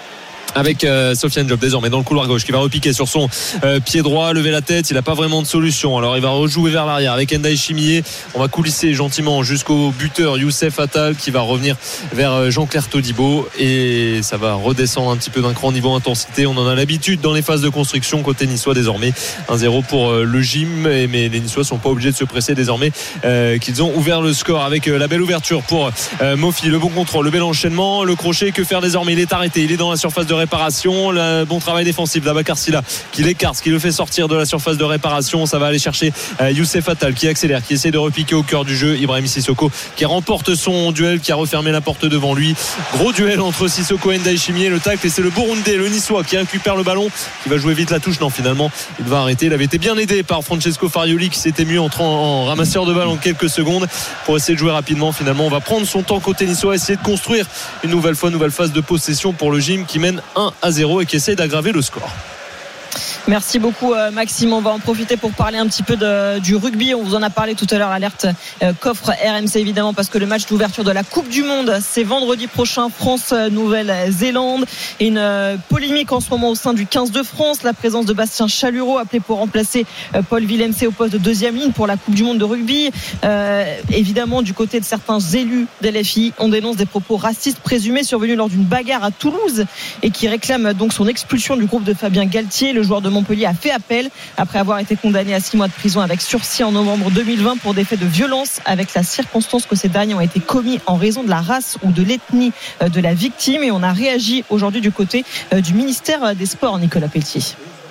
avec euh, Sofiane Diop désormais dans le couloir gauche qui va repiquer sur son euh, pied droit, lever la tête, il n'a pas vraiment de solution, alors il va rejouer vers l'arrière avec Ndiaye Chimié, on va coulisser gentiment jusqu'au buteur Youssef Attal qui va revenir vers Jean-Claire Todibo et ça va redescendre un petit peu d'un cran niveau intensité, on en a l'habitude dans les phases de construction côté niçois désormais, un zéro pour le gym, mais les niçois sont pas obligés de se presser désormais euh, qu'ils ont ouvert le score avec la belle ouverture pour euh, Mofi, le bon contrôle, le bel enchaînement, le crochet, que faire désormais, il est arrêté, il est dans la surface de réparation, le bon travail défensif d'Abakar Silla qui l'écarte, qui le fait sortir de la surface de réparation, ça va aller chercher euh, Youssef Attal qui accélère, qui essaie de repiquer au cœur du jeu, Ibrahim Sissoko qui remporte son duel, qui a refermé la porte devant lui, gros duel entre Sissoko et Ndiaye Chimié, le tacle, et c'est le Burundais, le niçois qui récupère le ballon, qui va jouer vite la touche, non finalement il va arrêter, il avait été bien aidé par Francesco Farioli qui s'était mis en, en ramasseur de balle en quelques secondes pour essayer de jouer rapidement, finalement on va prendre son temps côté niçois, essayer de construire une nouvelle fois, nouvelle phase de possession pour le gym qui mène un à zéro et qui essaie d'aggraver le score. Merci beaucoup Maxime, on va en profiter pour parler un petit peu de, du rugby, on vous en a parlé tout à l'heure, alerte euh, coffre R M C évidemment parce que le match d'ouverture de la Coupe du Monde c'est vendredi prochain, France-Nouvelle-Zélande, et une euh, polémique en ce moment au sein du quinze de France, la présence de Bastien Chalureau appelé pour remplacer euh, Paul Villemc au poste de deuxième ligne pour la Coupe du Monde de rugby. Euh, évidemment du côté de certains élus d'L F I, on dénonce des propos racistes présumés survenus lors d'une bagarre à Toulouse et qui réclament donc son expulsion du groupe de Fabien Galtier. Le joueur de Montpellier a fait appel après avoir été condamné à six mois de prison avec sursis en novembre deux mille vingt pour des faits de violence avec la circonstance que ces derniers ont été commis en raison de la race ou de l'ethnie de la victime, et on a réagi aujourd'hui du côté du ministère des Sports, Nicolas Pelletier.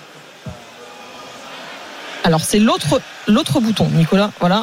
Alors c'est l'autre, l'autre bouton, Nicolas, voilà.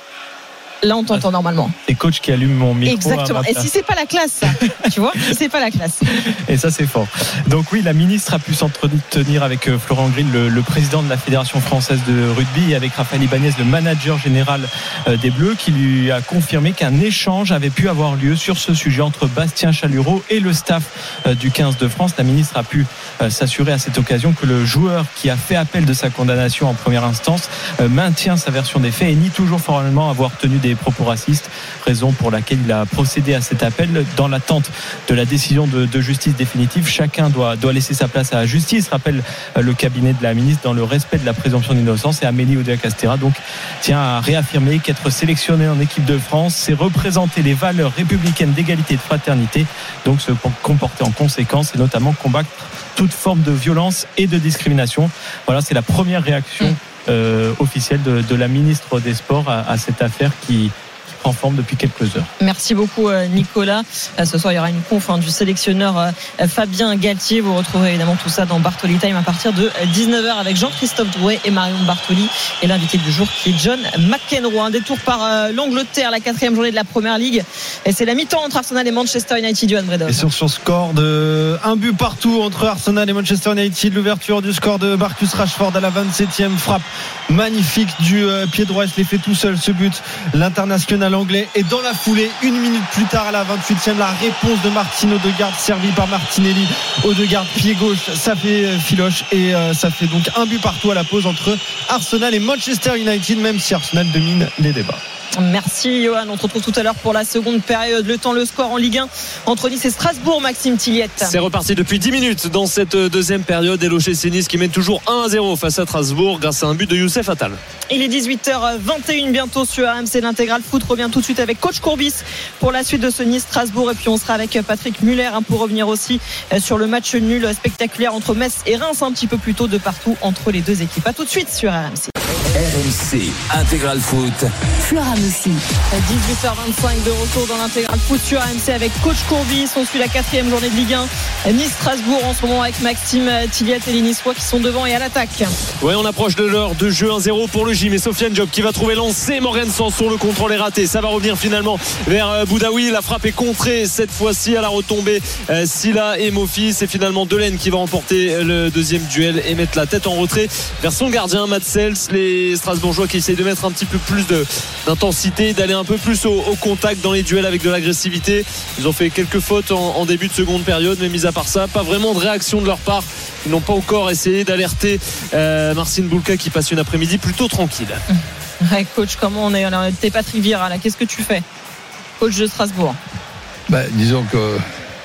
Là, on t'entend normalement. C'est coach qui allume mon micro. Exactement. Et si c'est pas la classe, ça, tu vois, si c'est pas la classe. Et ça, c'est fort. Donc oui, la ministre a pu s'entretenir avec Florent Grill, le, le président de la Fédération française de rugby, et avec Raphaël Ibanez, le manager général des Bleus, qui lui a confirmé qu'un échange avait pu avoir lieu sur ce sujet entre Bastien Chalureau et le staff du quinze de France. La ministre a pu s'assurer à cette occasion que le joueur qui a fait appel de sa condamnation en première instance maintient sa version des faits et nie toujours formellement avoir tenu des propos racistes, raison pour laquelle il a procédé à cet appel. Dans l'attente de la décision de, de justice définitive, chacun doit, doit laisser sa place à la justice, rappelle le cabinet de la ministre, dans le respect de la présomption d'innocence. Et Amélie Oudéa-Castéra donc tient à réaffirmer qu'être sélectionné en équipe de France, c'est représenter les valeurs républicaines d'égalité et de fraternité, donc se comporter en conséquence et notamment combattre toute forme de violence et de discrimination. Voilà, c'est la première réaction Euh, officielle de, de la ministre des Sports à, à cette affaire qui, qui prend forme depuis quelques heures. Merci beaucoup Nicolas. Ce soir il y aura une conf hein, du sélectionneur Fabien Galtier. Vous retrouverez évidemment tout ça dans Bartoli Time à partir de dix-neuf heures avec Jean-Christophe Drouet et Marion Bartoli et l'invité du jour qui est John McEnroe. Un détour par euh, l'Angleterre, la quatrième journée de la Première Ligue, et c'est la mi-temps entre Arsenal et Manchester United. Johan Bredov. Et sur son score de un but partout entre Arsenal et Manchester United, l'ouverture du score de Marcus Rashford à la vingt-septième, frappe magnifique du euh, pied droit, il se l'est fait tout seul ce but, l'international anglais. Et dans la foulée, une minute plus tard à la vingt-huitième, la réponse de Martin Odegaard servi par Martinelli. Odegaard pied gauche, ça fait filoche, et euh, ça fait donc un but partout à la pause entre Arsenal et Manchester United, même si Arsenal domine les débats. Merci Johan, on se retrouve tout à l'heure pour la seconde période. Le temps, le score en Ligue un entre Nice et Strasbourg. Maxime Tilliette. C'est reparti depuis dix minutes dans cette deuxième période, et l'O G C Nice qui mène toujours un à zéro face à Strasbourg grâce à un but de Youssef Attal. Il est dix-huit heures vingt et une bientôt sur R M C. L'intégral foot revient tout de suite avec coach Courbis pour la suite de ce Nice-Strasbourg, et puis on sera avec Patrick Muller pour revenir aussi sur le match nul spectaculaire entre Metz et Reims un petit peu plus tôt de partout entre les deux équipes. A tout de suite sur R M C. R M C Intégral Foot. Flora Moussi. dix-huit heures vingt-cinq de retour dans l'Intégral Foot sur R M C avec coach Courbis. On suit la quatrième journée de Ligue un. Nice-Strasbourg en ce moment avec Maxime Tilliette et les Niçois qui sont devant et à l'attaque. Ouais, on approche de l'heure de jeu. Un zéro pour le gym et Sofiane Diop qui va trouver lancé. Morgan Sanson, le contrôle est raté. Ça va revenir finalement vers Boudaoui. La frappe est contrée cette fois-ci à la retombée. Silla et Mofi. C'est finalement Delaine qui va remporter le deuxième duel et mettre la tête en retrait vers son gardien Matt Sells. Les Strasbourgeois qui essayent de mettre un petit peu plus de, d'intensité, d'aller un peu plus au, au contact dans les duels avec de l'agressivité. Ils ont fait quelques fautes en, en début de seconde période, mais mis à part ça, pas vraiment de réaction de leur part. Ils n'ont pas encore essayé d'alerter euh, Marcin Bulka qui passe une après-midi plutôt tranquille. Ouais, coach, comment on est alors, t'es Patrick Vieira là, qu'est-ce que tu fais, coach de Strasbourg? Ben, disons que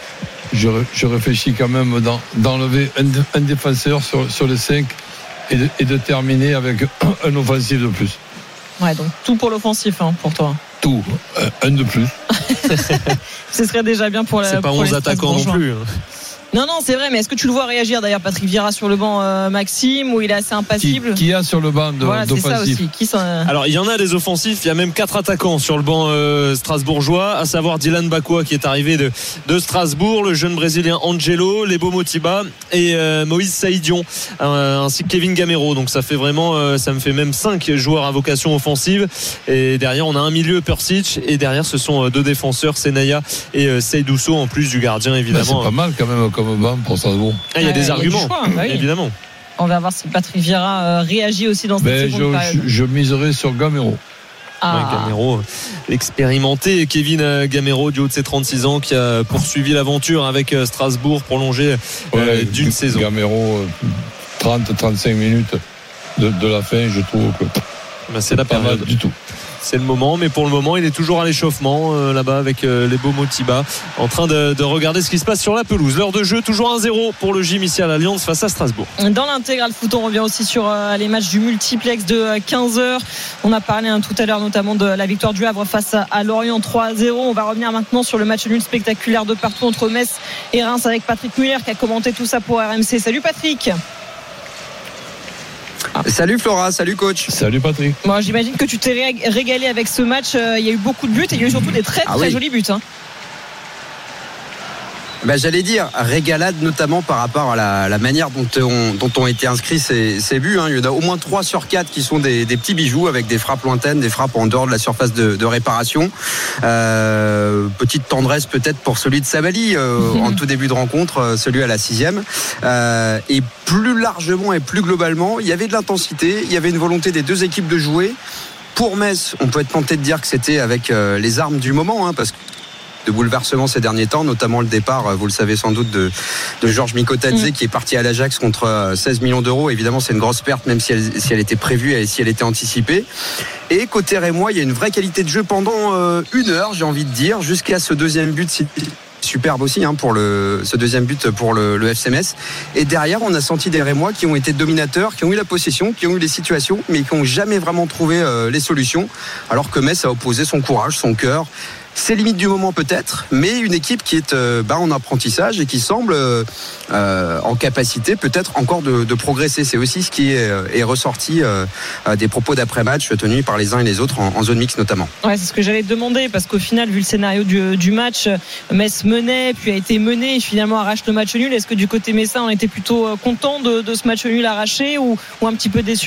je, je réfléchis quand même dans, d'enlever un, un défenseur sur, sur les cinq et de, et de terminer avec un, un offensif de plus. Ouais, donc tout pour l'offensif hein, pour toi. Tout, un de plus. Ce serait déjà bien pour la. C'est pas pour onze attaquants non plus. Non, non, c'est vrai, mais est-ce que tu le vois réagir d'ailleurs, Patrick Vieira sur le banc, euh, Maxime, où il est assez impassible? Qui, qui a sur le banc de, voilà, d'offensif? C'est ça aussi. Qui s'en... Alors, il y en a des offensifs, il y a même quatre attaquants sur le banc euh, strasbourgeois, à savoir Dylan Bakwa qui est arrivé de, de Strasbourg, le jeune Brésilien Angelo, Lebo Motiba et euh, Moïse Saïdion, euh, ainsi que Kevin Gamero. Donc, ça fait vraiment, euh, ça me fait même cinq joueurs à vocation offensive. Et derrière, on a un milieu, Persic, et derrière, ce sont deux défenseurs, Senaya et euh, Seydousso, en plus du gardien, évidemment. Ben, c'est pas mal quand même comme banc pour Strasbourg. Ah, il y a des euh, arguments, y a choix, bah oui. évidemment. On va voir si Patrick Vieira euh, réagit aussi dans cette ben, seconde je, période. je, je miserai sur Gamero. Ah. Ouais, Gamero, expérimenté. Kevin Gamero, du haut de ses trente-six ans, qui a poursuivi l'aventure avec Strasbourg, prolongé euh, ouais, d'une saison. Gamero, trente à trente-cinq minutes de, de la fin, je trouve que ben, c'est la pas période. mal du tout. C'est le moment, mais pour le moment, il est toujours à l'échauffement euh, là-bas avec euh, les beaux Motiba, en train de, de regarder ce qui se passe sur la pelouse. L'heure de jeu, toujours un zéro pour le Gym ici à l'Alliance face à Strasbourg. Dans l'intégral foot, on revient aussi sur euh, les matchs du multiplex de euh, quinze heures. On a parlé hein, tout à l'heure notamment de la victoire du Havre face à, à Lorient trois à zéro. On va revenir maintenant sur le match nul spectaculaire de partout entre Metz et Reims avec Patrick Muller qui a commenté tout ça pour R M C. Salut Patrick. Ah. Salut Flora, salut coach. Salut Patrick. Moi, j'imagine que tu t'es régalé avec ce match. Il y a eu beaucoup de buts et il y a eu surtout des très très ah oui. jolis buts. Hein. Bah, j'allais dire régalade notamment par rapport à la, la manière dont ont, dont ont été inscrits ces, ces buts hein. Il y en a au moins trois sur quatre qui sont des, des petits bijoux avec des frappes lointaines, des frappes en dehors de la surface de, de réparation. Euh, petite tendresse peut-être pour celui de Sabali euh, mmh. en tout début de rencontre, celui à la sixième. Euh, et plus largement et plus globalement, il y avait de l'intensité, il y avait une volonté des deux équipes de jouer. Pour Metz, on peut être tenté de dire que c'était avec euh, les armes du moment hein, parce que de bouleversement ces derniers temps, notamment le départ, vous le savez sans doute, de, de Georges Mikotadze mmh. qui est parti à l'Ajax contre seize millions d'euros. Évidemment, c'est une grosse perte, même si elle, si elle était prévue et si elle était anticipée. Et côté rémois, il y a une vraie qualité de jeu pendant euh, une heure, j'ai envie de dire, jusqu'à ce deuxième but. Superbe aussi hein, pour le, ce deuxième but pour le, le F C Metz. Et derrière, on a senti des Rémois qui ont été dominateurs, qui ont eu la possession, qui ont eu les situations, mais qui n'ont jamais vraiment trouvé euh, les solutions. Alors que Metz a opposé son courage, son cœur. C'est limite du moment peut-être, mais une équipe qui est euh, bah, en apprentissage et qui semble euh, en capacité peut-être encore de, de progresser. C'est aussi ce qui est, est ressorti euh, des propos d'après-match tenus par les uns et les autres en, en zone mixte notamment. Ouais, c'est ce que j'allais te demander parce qu'au final, vu le scénario du, du match, Metz menait, puis a été mené et finalement arrache le match nul. Est-ce que du côté messin, on était plutôt content de, de ce match nul arraché ou, ou un petit peu déçu ?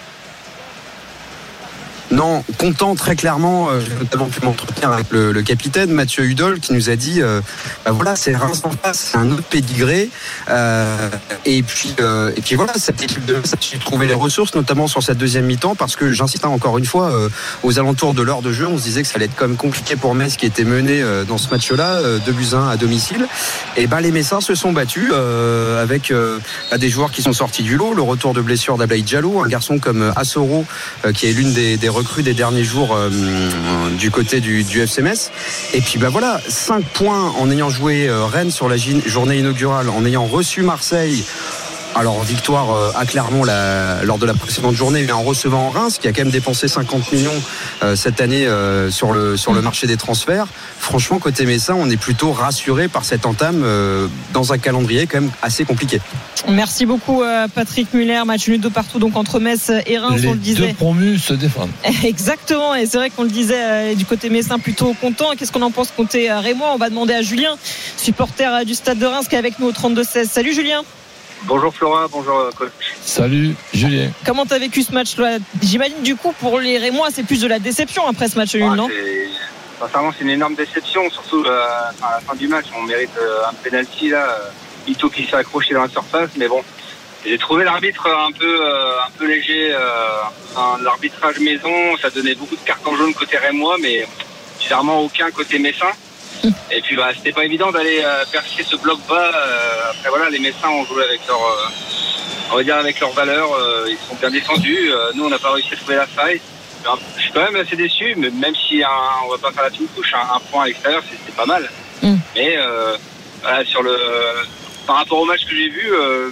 Non, content très clairement. Euh, j'ai notamment pu m'entretenir avec le, le capitaine Mathieu Hudol qui nous a dit euh, bah voilà, c'est Reims en face, c'est un autre pédigré. Euh, et puis euh, et puis voilà, cette équipe de ça a su trouver les ressources, notamment sur cette deuxième mi-temps, parce que j'insiste hein, encore une fois, euh, aux alentours de l'heure de jeu, on se disait que ça allait être quand même compliqué pour Metz qui était mené euh, dans ce match-là, euh, deux buts à un à domicile. Et ben les Messins se sont battus euh, avec euh, des joueurs qui sont sortis du lot, le retour de blessure d'Ablaï Diallo, un garçon comme Assoro euh, qui est l'une des, des recrues des derniers jours euh, du côté du, du F C Metz. Et puis bah voilà, cinq points en ayant joué euh, Rennes sur la journée inaugurale, en ayant reçu Marseille. Alors victoire euh, à Clermont la, lors de la précédente journée, mais en recevant Reims qui a quand même dépensé cinquante millions euh, cette année euh, sur le sur le marché des transferts. Franchement, côté messin, on est plutôt rassuré par cette entame euh, dans un calendrier quand même assez compliqué. Merci beaucoup euh, Patrick Muller. Match nul de partout donc entre Metz et Reims. Les on le disait. Deux promus se défendent. Exactement, et c'est vrai qu'on le disait euh, du côté messin plutôt content. Qu'est-ce qu'on en pense côté euh, rémois ? On va demander à Julien, supporter euh, du Stade de Reims, qui est avec nous au trente-deux seize. Salut Julien. Bonjour Flora, bonjour coach. Salut Julien. Comment t'as vécu ce match-là ? J'imagine du coup pour les Rémois c'est plus de la déception après ce match nul, ah, non ? Sincèrement c'est une énorme déception, surtout euh, à la fin du match. On mérite euh, un penalty là, euh, Ito qui s'est accroché dans la surface, mais bon, j'ai trouvé l'arbitre un peu euh, un peu léger. Euh, enfin, l'arbitrage maison, ça donnait beaucoup de cartons jaunes côté Rémois, mais clairement aucun côté messin. Et puis bah, c'était pas évident d'aller euh, percer ce bloc bas. Euh, après voilà, les Messins ont joué avec leur, euh, on va dire avec leurs valeurs. Euh, ils sont bien défendus. Euh, nous on n'a pas réussi à trouver la faille. Je suis quand même assez déçu, mais même si un, on va pas faire la fine couche, un, un point à l'extérieur c'est, c'est pas mal. Mm. Mais euh, voilà, sur le, par rapport au match que j'ai vu, euh,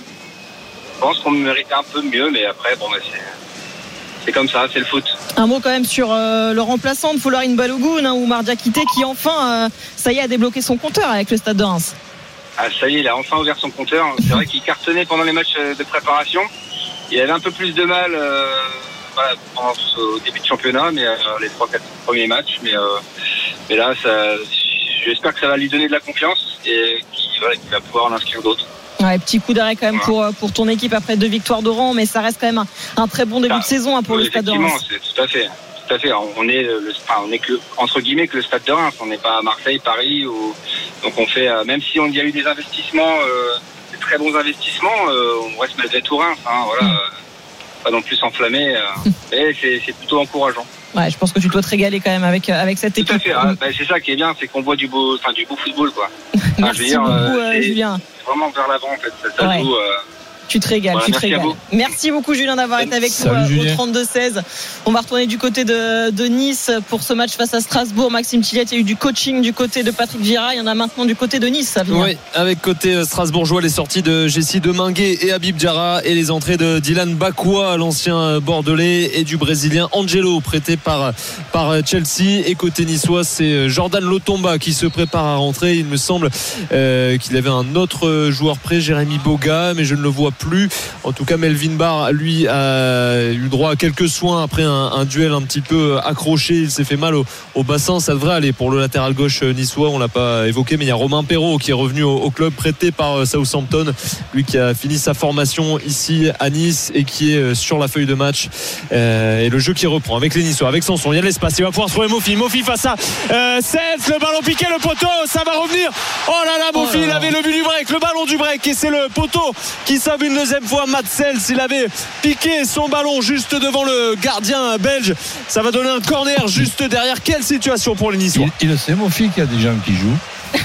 je pense qu'on méritait un peu mieux, mais après, bon, bah, c'est, c'est comme ça, c'est le foot. Un mot quand même sur euh, le remplaçant de Folarin Balogun, hein, Oumar Diakité, qui enfin, euh, ça y est, a débloqué son compteur avec le Stade de Reims. Ah, ça y est, il a enfin ouvert son compteur. C'est vrai qu'il cartonnait pendant les matchs de préparation. Il avait un peu plus de mal euh, voilà, pendant, au début de championnat, mais euh, les trois quatre premiers matchs. Mais, euh, mais là, ça, j'espère que ça va lui donner de la confiance et qu'il, voilà, qu'il va pouvoir en inscrire d'autres. Ouais, petit coup d'arrêt quand même pour, pour ton équipe après deux victoires de rang, mais ça reste quand même un, un très bon début ah, de saison hein, pour le Stade de Reims. Effectivement, c'est tout à fait. Tout à fait. On est, le, enfin, on est que, entre guillemets, que le Stade de Reims. On n'est pas à Marseille, Paris. Ou, donc on fait, euh, même si on y a eu des investissements, euh, des très bons investissements, euh, on reste malgré tout Reims. Hein, voilà, euh, pas non plus s'enflammer. Euh, mais c'est, c'est plutôt encourageant. Ouais, je pense que tu dois te régaler quand même avec avec cette équipe. Tout à fait. Hein, ben, c'est ça qui est bien, c'est qu'on voit du beau, enfin du beau football, quoi. Enfin, Merci je veux dire, beaucoup, euh, euh, Julien. Vraiment vers l'avant, en fait. Ça, ça ouais. joue. Euh, Tu te régales, voilà, tu te régales. Merci beaucoup Julien d'avoir été avec Salut, nous Julien. au trente-deux seize. On va retourner du côté de, de Nice pour ce match face à Strasbourg. Maxime Tillette, il y a eu du coaching du côté de Patrick Vieira. Il y en a maintenant du côté de Nice. Oui, avec côté strasbourgeois, les sorties de Jessie Deminguet et Habib Diarra et les entrées de Dylan Bakwa, l'ancien bordelais, et du brésilien Angelo, prêté par, par Chelsea. Et côté niçois, c'est Jordan Lotomba qui se prépare à rentrer. Il me semble euh, qu'il avait un autre joueur prêt, Jérémy Boga, mais je ne le vois plus. En tout cas, Melvin Barr, lui, a eu droit à quelques soins après un, un duel un petit peu accroché. Il s'est fait mal au, au bassin. Ça devrait aller pour le latéral gauche niçois. On l'a pas évoqué, mais il y a Romain Perrault qui est revenu au, au club, prêté par Southampton. Lui qui a fini sa formation ici à Nice et qui est sur la feuille de match. Euh, et le jeu qui reprend avec les Niçois, avec Sanson. Il y a de l'espace. Il va pouvoir trouver Mofi. Mofi face à euh, Seth. Le ballon piqué, le poteau. Ça va revenir. Oh là là, Mofi, oh là là. Il avait le but du break, le ballon du break. Et c'est le poteau qui sauve une deuxième fois Matt Sels. Il avait piqué son ballon juste devant le gardien belge. Ça va donner un corner juste derrière. Quelle situation pour les Niçois. Il, il le sait, mon fils, qu'il y a des gens qui jouent.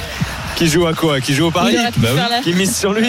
Qui joue à quoi? Qui joue au Paris? Bah oui. la... Qui mise sur lui.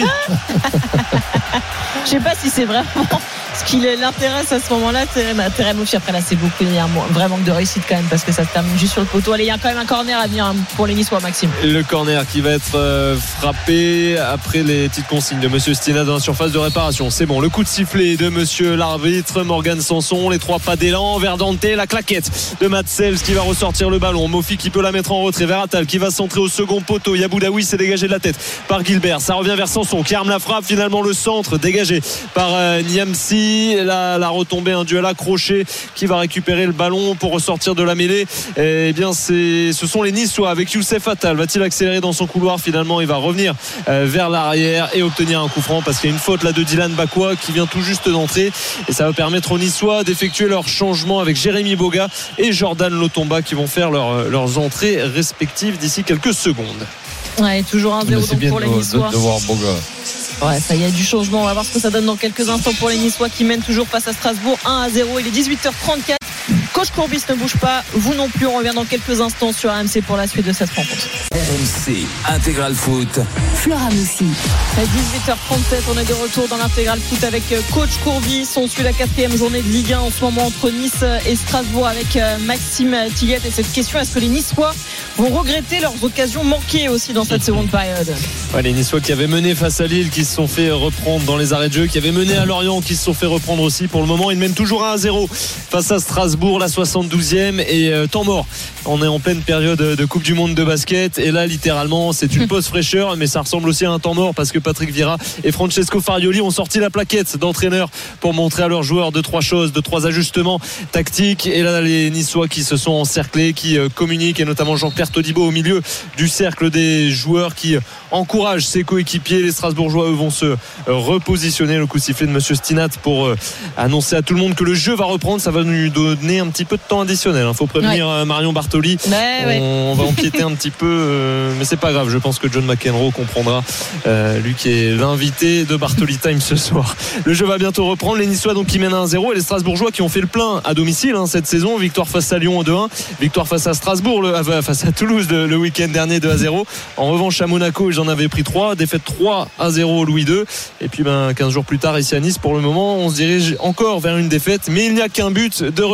Je sais pas si c'est vraiment ce qui l'intéresse à ce moment-là. Terem Mofi, après là c'est beaucoup, il y a un vrai manque de réussite quand même parce que ça se termine juste sur le poteau. Allez, il y a quand même un corner à venir pour les Niçois, Maxime. Le corner qui va être euh, frappé après les petites consignes de Monsieur Stina dans la surface de réparation. C'est bon, le coup de sifflet de Monsieur l'arbitre Morgan Sanson, les trois pas d'élan, Verdante, la claquette de Matt Sels qui va ressortir le ballon. Mofi qui peut la mettre en retrait vers Attal qui va centrer au second poteau. Yaboudaoui s'est dégagé de la tête par Gilbert. Ça revient vers Sanson qui arme la frappe. Finalement le centre dégagé par euh, Niamsi. La, la retombée, un duel accroché qui va récupérer le ballon pour ressortir de la mêlée. Et bien c'est, ce sont les Niçois avec Youssef Attal. Va-t-il accélérer dans son couloir? Finalement il va revenir euh, vers l'arrière et obtenir un coup franc parce qu'il y a une faute là de Dylan Bakwa qui vient tout juste d'entrer et ça va permettre aux Niçois d'effectuer leur changement avec Jérémy Boga et Jordan Lotomba qui vont faire leur, leurs entrées respectives d'ici quelques secondes. Ouais, toujours un zéro donc pour les Niçois. De, de voir Boga. Ouais, ça y est, du changement. On va voir ce que ça donne dans quelques instants pour les Niçois qui mènent toujours face à Strasbourg un à zéro. Il est dix-huit heures trente-quatre. Coach Courbis ne bouge pas. Vous non plus. On revient dans quelques instants sur R M C pour la suite de cette rencontre. R M C Intégral Foot. Flora Moussi. À dix-huit heures trente-sept, on est de retour dans l'Intégral Foot avec Coach Courbis. On suit la quatrième journée de Ligue un en ce moment entre Nice et Strasbourg avec Maxime Tillette. Et cette question, est-ce que les Niçois vont regretter leurs occasions manquées aussi dans cette seconde période? Ouais, les Niçois qui avaient mené face à Lille, qui se sont fait reprendre dans les arrêts de jeu, qui avaient mené à Lorient, qui se sont fait reprendre aussi. Pour le moment, ils mènent toujours un à zéro face à Strasbourg, la soixante-douzième et euh, temps mort. On est en pleine période de Coupe du Monde de basket et là, littéralement, c'est une pause fraîcheur, mais ça ressemble aussi à un temps mort parce que Patrick Vieira et Francesco Farioli ont sorti la plaquette d'entraîneur pour montrer à leurs joueurs deux trois choses, deux trois ajustements tactiques. Et là, les Niçois qui se sont encerclés, qui euh, communiquent, et notamment Jean-Pierre Todibo au milieu du cercle des joueurs qui encouragent ses coéquipiers. Les Strasbourgeois, eux, vont se euh, repositionner. Le coup de sifflet de Monsieur Stinat pour euh, annoncer à tout le monde que le jeu va reprendre. Ça va nous donner un petit peu de temps additionnel. Il faut prévenir ouais. Marion Bartoli. Ouais, on, ouais. on va empiéter un petit peu, euh, mais c'est pas grave. Je pense que John McEnroe comprendra. Euh, lui qui est l'invité de Bartoli Time ce soir. Le jeu va bientôt reprendre. Les Niçois donc qui mènent un zéro et les Strasbourgeois qui ont fait le plein à domicile hein, cette saison. Victoire face à Lyon deux un, victoire face à Strasbourg, le, euh, face à Toulouse le, le week-end dernier deux à zéro. En revanche à Monaco ils en avaient pris trois, défaite trois à zéro au Louis deux. Et puis ben quinze jours plus tard ici à Nice, pour le moment on se dirige encore vers une défaite, mais il n'y a qu'un but de retard et une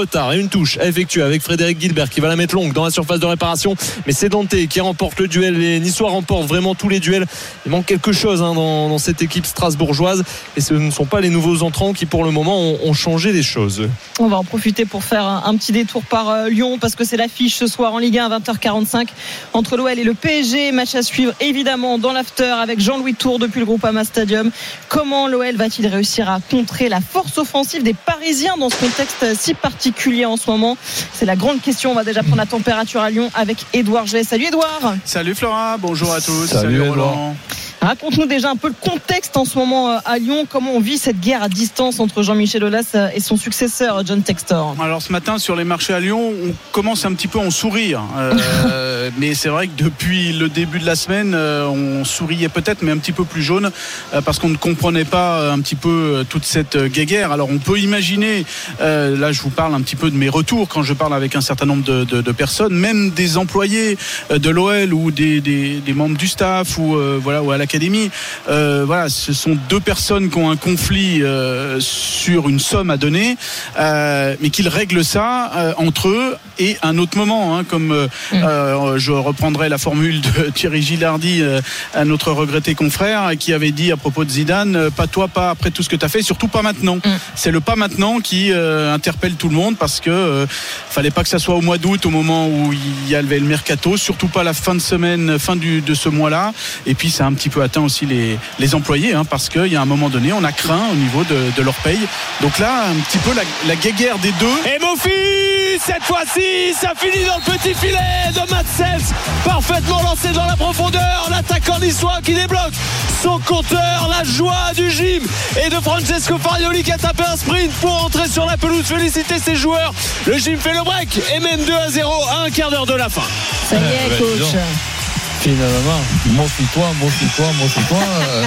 touche à effectuer avec Frédéric Gilbert qui va la mettre longue dans la surface de réparation, mais c'est Dante qui remporte le duel. Les Niçois remportent vraiment tous les duels. Il manque quelque chose hein, dans, dans cette équipe strasbourgeoise et ce ne sont pas les nouveaux entrants qui pour le moment ont, ont changé les choses. On va en profiter pour faire un, un petit détour par euh, Lyon parce que c'est l'affiche ce soir en Ligue un à vingt heures quarante-cinq entre l'O L et le P S G. Match à suivre évidemment dans l'after avec Jean-Louis Tour depuis le Groupama Stadium. Comment l'O L va-t-il réussir à contrer la force offensive des Parisiens dans ce contexte si particulier en ce moment? C'est la grande question. On va déjà prendre la température à Lyon avec Édouard G. Salut Édouard. Salut Flora, bonjour à tous. Salut, Salut Édouard. Roland. Raconte-nous déjà un peu le contexte en ce moment à Lyon. Comment on vit cette guerre à distance entre Jean-Michel Aulas et son successeur John Textor? Alors ce matin sur les marchés à Lyon, on commence un petit peu à en sourire. Euh, mais c'est vrai que depuis le début de la semaine, euh, on souriait peut-être, mais un petit peu plus jaune, euh, parce qu'on ne comprenait pas euh, un petit peu euh, toute cette euh, guéguerre. Alors on peut imaginer, euh, là je vous parle un petit peu de mes retours quand je parle avec un certain nombre de, de, de personnes, même des employés euh, de l'O L ou des, des, des membres du staff ou euh, voilà ou à l'académie. Euh, voilà, ce sont deux personnes qui ont un conflit euh, sur une somme à donner, euh, mais qu'ils règlent ça euh, entre eux et un autre moment, hein, comme euh, euh, je reprendrai la formule de Thierry Gilardi, euh, un notre regretté confrère, qui avait dit à propos de Zidane, euh, pas toi, pas après tout ce que tu as fait, surtout pas maintenant. Mm. C'est le pas maintenant qui euh, interpelle tout le monde parce que euh, fallait pas que ça soit au mois d'août, au moment où il y avait le mercato, surtout pas la fin de semaine, fin du, de ce mois-là. Et puis ça a un petit peu atteint aussi les, les employés, hein, parce qu'il y a un moment donné, on a craint au niveau de, de leur paye. Donc là, un petit peu la, la guéguerre des deux. Et Mofi, cette fois-ci, ça finit dans le petit filet de Mats Sels, parfaitement lancé dans la profondeur, l'attaquant niçois qui débloque son compteur, la joie du gym et de Francesco Farioli qui a tapé un sprint pour entrer sur la pelouse. Féliciter ses joueurs. Le gym fait le break et mène deux à zéro à un quart d'heure de la fin. Ça y est, coach. Finalement, moque-toi, moque-toi, moque-toi. Euh,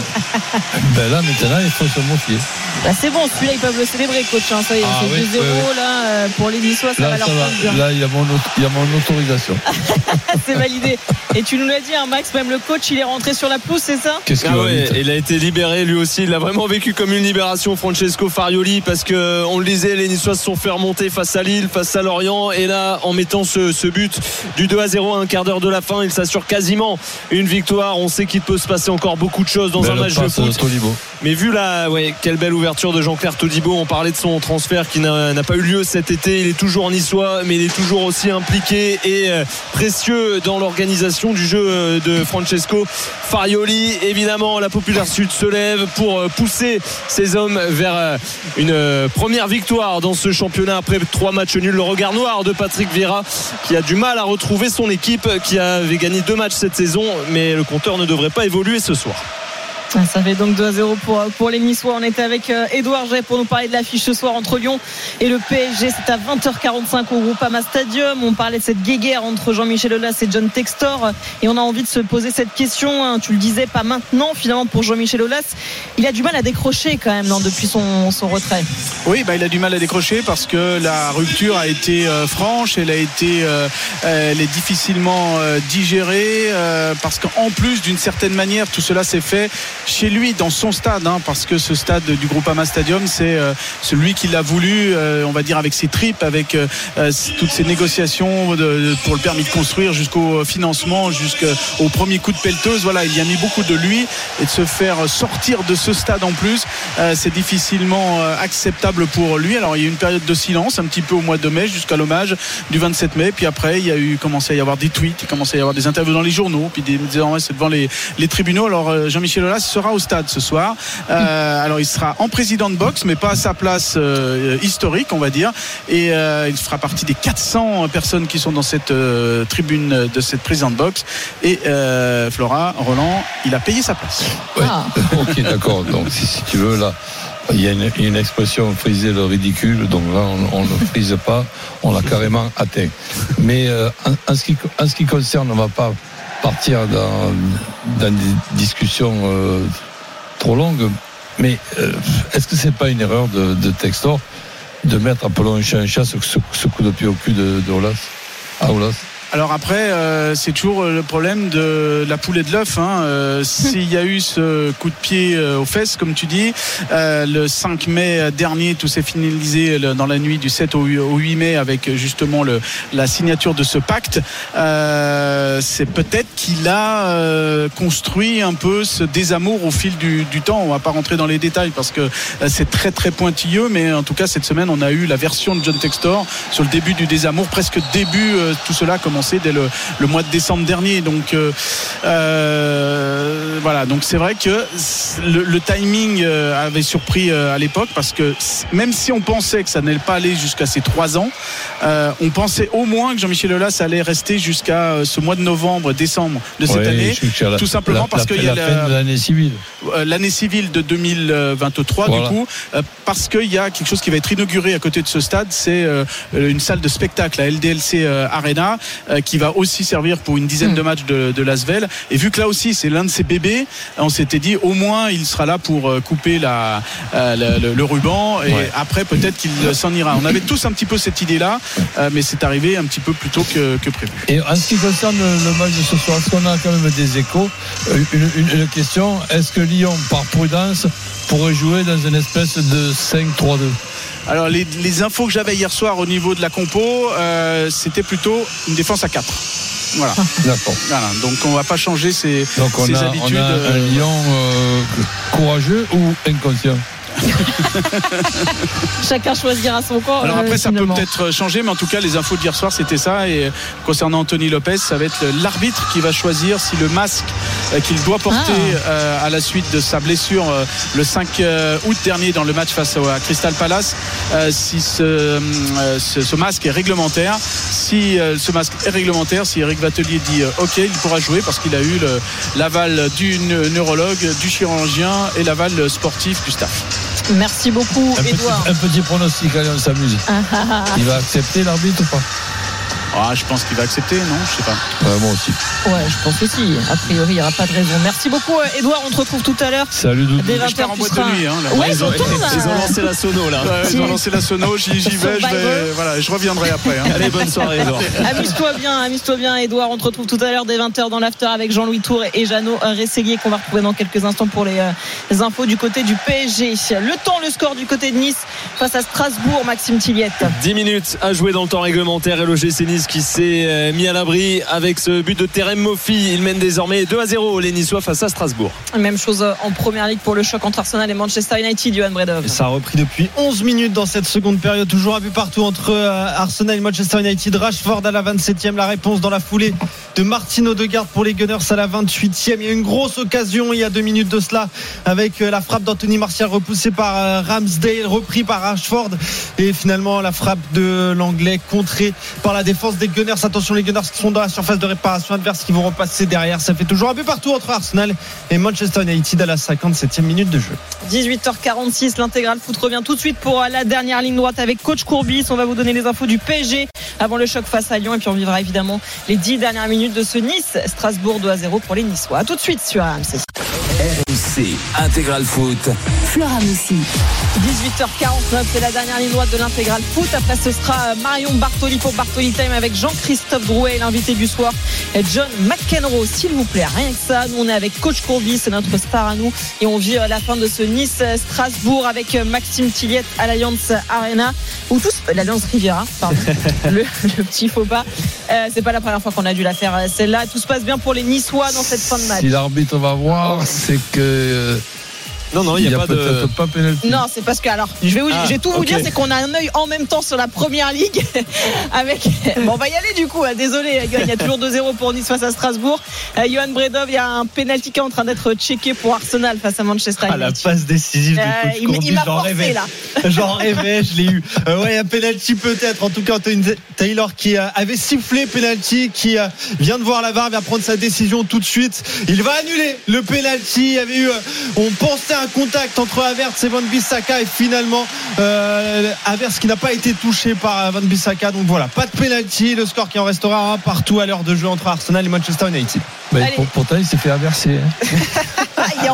ben là, maintenant, il faut se moquer. Là, c'est bon, celui-là, ils peuvent le célébrer, coach. Hein. Ça y est, ah, c'est oui, deux zéro oui, oui. là, euh, pour les Niçois, ça là, va leur ça faire va. bien. Là, il y, a mon, il y a mon autorisation. C'est validé. Et tu nous l'as dit, hein, Max, même le coach, il est rentré sur la pelouse, c'est ça? Qu'est-ce qu'il ah ouais, il a été libéré lui aussi. Il a vraiment vécu comme une libération, Francesco Farioli, parce que on le disait, les Niçois se sont fait remonter face à Lille, face à Lorient, et là, en mettant ce, ce but du deux à zéro à un quart d'heure de la fin, il s'assure quasiment une victoire. On sait qu'il peut se passer encore beaucoup de choses dans Belle un match de foot. Mais vu la, ouais, quelle belle ouverture de Jean-Claire Todibo. On parlait de son transfert qui n'a, n'a pas eu lieu cet été. Il est toujours niçois, mais il est toujours aussi impliqué et euh, précieux dans l'organisation du jeu euh, de Francesco Farioli. Évidemment, la Populaire Sud se lève pour euh, pousser ses hommes vers euh, une euh, première victoire dans ce championnat après trois matchs nuls. Le regard noir de Patrick Vieira qui a du mal à retrouver son équipe, qui avait gagné deux matchs cette saison, mais le compteur ne devrait pas évoluer ce soir. Ça fait donc deux à zéro pour, pour les Niçois. On était avec Édouard G pour nous parler de l'affiche ce soir entre Lyon et le P S G. C'est à vingt heures quarante-cinq au Groupama Stadium. On parlait de cette guéguerre entre Jean-Michel Aulas et John Textor. Et on a envie de se poser cette question. Tu le disais, pas maintenant finalement pour Jean-Michel Aulas. Il a du mal à décrocher quand même non, depuis son, son retrait. Oui, bah, il a du mal à décrocher parce que la rupture a été euh, franche. Elle a été euh, elle est difficilement euh, digérée euh, parce qu'en plus d'une certaine manière, tout cela s'est fait chez lui, dans son stade, hein, parce que ce stade du Groupama Stadium, c'est euh, celui qu'il a voulu, euh, on va dire avec ses tripes, avec euh, toutes ces négociations de, de, pour le permis de construire jusqu'au financement, jusqu'au premier coup de pelleteuse. Voilà, il y a mis beaucoup de lui, et de se faire sortir de ce stade en plus, euh, c'est difficilement euh, acceptable pour lui. Alors il y a eu une période de silence un petit peu au mois de mai jusqu'à l'hommage du vingt-sept mai, puis après il y a eu commencé à y avoir des tweets, il commençait à y avoir des interviews dans les journaux, puis des, désormais c'est devant les, les tribunaux. Alors euh, Jean-Michel Aulas sera au stade ce soir. Euh, alors il sera en président de boxe, mais pas à sa place euh, historique, on va dire. Et euh, il fera partie des quatre cents personnes qui sont dans cette euh, tribune de cette président de boxe. Et euh, Flora, Roland, il a payé sa place. Ouais. Ah. Ok, d'accord. Donc si, si tu veux là. Il y a une, une expression, friser le ridicule, donc là on ne frise pas, on l'a carrément atteint. Mais euh, en, en, ce qui, en ce qui concerne, on ne va pas partir dans, dans des discussions euh, trop longues, mais euh, est-ce que c'est pas une erreur de, de Textor de mettre, appelons un chat un chat, ce, ce, ce coup de pied au cul de, de Aulas, à Aulas? Alors après, euh, c'est toujours le problème de la poule et de l'œuf. Hein. Euh, s'il y a eu ce coup de pied euh, aux fesses, comme tu dis, euh, le cinq mai dernier, tout s'est finalisé le, dans la nuit du sept au huit mai avec justement le, la signature de ce pacte. Euh, c'est peut-être qu'il a euh, construit un peu ce désamour au fil du, du temps. On va pas rentrer dans les détails parce que euh, c'est très très pointilleux, mais en tout cas cette semaine, on a eu la version de John Textor sur le début du désamour, presque début. Euh, tout cela a commencé dès le, le mois de décembre dernier. Donc euh, euh, voilà. Donc c'est vrai que le, le timing euh, avait surpris euh, à l'époque parce que même si on pensait que ça n'allait pas aller jusqu'à ces trois ans, euh, on pensait au moins que Jean-Michel Aulas allait rester jusqu'à euh, ce mois de novembre, décembre de cette ouais, année, la, tout simplement la, parce la, qu'il y a la la, fin de l'année civile, euh, l'année civile de deux mille vingt-trois voilà. Du coup, euh, parce qu'il y a quelque chose qui va être inauguré à côté de ce stade, c'est euh, une salle de spectacle, la L D L C euh, Arena, euh, qui va aussi servir pour une dizaine mmh. de matchs de, de l'Asvel. Et vu que là aussi c'est l'un de ses bébés, on s'était dit au moins il sera là pour euh, couper la, euh, la, le, le ruban et ouais. après peut-être qu'il s'en ira. On avait tous un petit peu cette idée-là, euh, mais c'est arrivé un petit peu plus tôt que, que prévu. Et en ce qui concerne le match de ce soir, est-ce qu'on a quand même des échos? Une, une, une question, est-ce que Lyon, par prudence, pourrait jouer dans une espèce de cinq trois deux? Alors les, les infos que j'avais hier soir au niveau de la compo, euh, c'était plutôt une défense à quatre. Voilà. D'accord. Voilà. Donc on va pas changer ses, Donc on ses a, habitudes. On a un Lyon euh, courageux ou inconscient? Chacun choisira son corps. Alors après euh, ça finalement. peut peut-être changer, mais en tout cas les infos d'hier soir c'était ça. Et concernant Anthony Lopez, ça va être l'arbitre qui va choisir si le masque qu'il doit porter ah. euh, à la suite de sa blessure euh, le cinq août dernier dans le match face à Crystal Palace, euh, si ce, euh, ce, ce masque est réglementaire. Si euh, ce masque est réglementaire, si Eric Vatelier dit euh, ok, il pourra jouer parce qu'il a eu le, l'aval du neurologue, du chirurgien et l'aval sportif du staff. Merci beaucoup, un Edouard. Petit, un petit pronostic, allez, on s'amuse. Il va accepter l'arbitre ou pas? Ah, je pense qu'il va accepter, non? Je sais pas. Ouais, moi aussi. Ouais, je pense aussi. A priori, il n'y aura pas de raison. Merci beaucoup, Edouard. On te retrouve tout à l'heure. Salut, Doudou. Dès vingt heures, je pars en boîte de nuit. Hein, ouais, ils, ils, ont, ont, ils ont lancé la sono, là. Ouais, ils ont lancé la sono. J'y, j'y vais, je vais. Voilà, je reviendrai après. Hein. Allez, bonne soirée, Edouard. Amuse-toi bien, amuse-toi bien, Edouard. On te retrouve tout à l'heure dès vingt heures dans l'after avec Jean-Louis Tour et Jeannot Rességuier qu'on va retrouver dans quelques instants pour les, euh, les infos du côté du P S G. Le temps, le score du côté de Nice face à Strasbourg, Maxime Tilliette. dix minutes à jouer dans le temps réglementaire et l'O G C Nice qui s'est mis à l'abri avec ce but de Terem Moffi. Il mène désormais deux à zéro les Niçois face à Strasbourg. Même chose en première ligue pour le choc entre Arsenal et Manchester United, Johan Bredov. Ça a repris depuis onze minutes dans cette seconde période. Toujours un but partout entre Arsenal et Manchester United. Rashford à la vingt-septième, la réponse dans la foulée de Martin Odegaard pour les Gunners à la vingt-huitième. Il y a une grosse occasion il y a deux minutes de cela avec la frappe d'Anthony Martial repoussée par Ramsdale, repris par Rashford et finalement la frappe de l'Anglais contrée par la défense des Gunners. Attention, les Gunners qui sont dans la surface de réparation adverse qui vont repasser derrière. Ça fait toujours un but partout entre Arsenal et Manchester United à la cinquante-septième minute de jeu. dix-huit heures quarante-six, l'intégral foot revient tout de suite pour la dernière ligne droite avec coach Courbis. On va vous donner les infos du P S G avant le choc face à Lyon et puis on vivra évidemment les dix dernières minutes de ce Nice Strasbourg deux à zéro pour les Niçois. A tout de suite sur R M C. R M C Intégral Foot. Flora Messi. dix-huit heures quarante-neuf, c'est la dernière ligne droite de l'intégral foot. Après, ce sera Marion Bartoli pour Bartoli Time avec Jean-Christophe Drouet, l'invité du soir, John McEnroe, s'il vous plaît. Rien que ça, nous on est avec coach Courbis, c'est notre star à nous et on vit la fin de ce Nice-Strasbourg avec Maxime Tilliette à l'Alliance Arena ou tous l'Alliance Riviera, pardon, le, le petit faux pas. Euh, c'est pas la première fois qu'on a dû la faire celle-là. Tout se passe bien pour les Niçois dans cette fin de match. Si l'arbitre va voir, c'est que Non, non, il n'y a, a pas de. Pas penalty. Non, c'est parce que, alors, je vais, vous, ah, je vais tout okay. vous dire, c'est qu'on a un œil en même temps sur la première ligue. avec. Bon, on va y aller du coup. Désolé, il y a toujours deux zéro pour Nice face à Strasbourg. Euh, Johan Bredov, il y a un penalty qui est en train d'être checké pour Arsenal face à Manchester United. Ah, la passe décisive de coach euh, Courbis, il m'a j'en forcé, rêvais. là. J'en rêvais, je l'ai eu. Euh, ouais, un penalty peut-être. En tout cas, Anthony Taylor qui euh, avait sifflé penalty, qui euh, vient de voir la V A R, vient prendre sa décision tout de suite. Il va annuler le penalty. Il y avait eu, euh, on pensait un contact entre Havertz et Van Bissaka et finalement euh, Havertz qui n'a pas été touché par Van Bissaka. Donc voilà, pas de penalty. Le score qui en restera un partout à l'heure de jeu entre Arsenal et Manchester United. Mais pour, pourtant, il s'est fait averser. Hein. Il est en forme,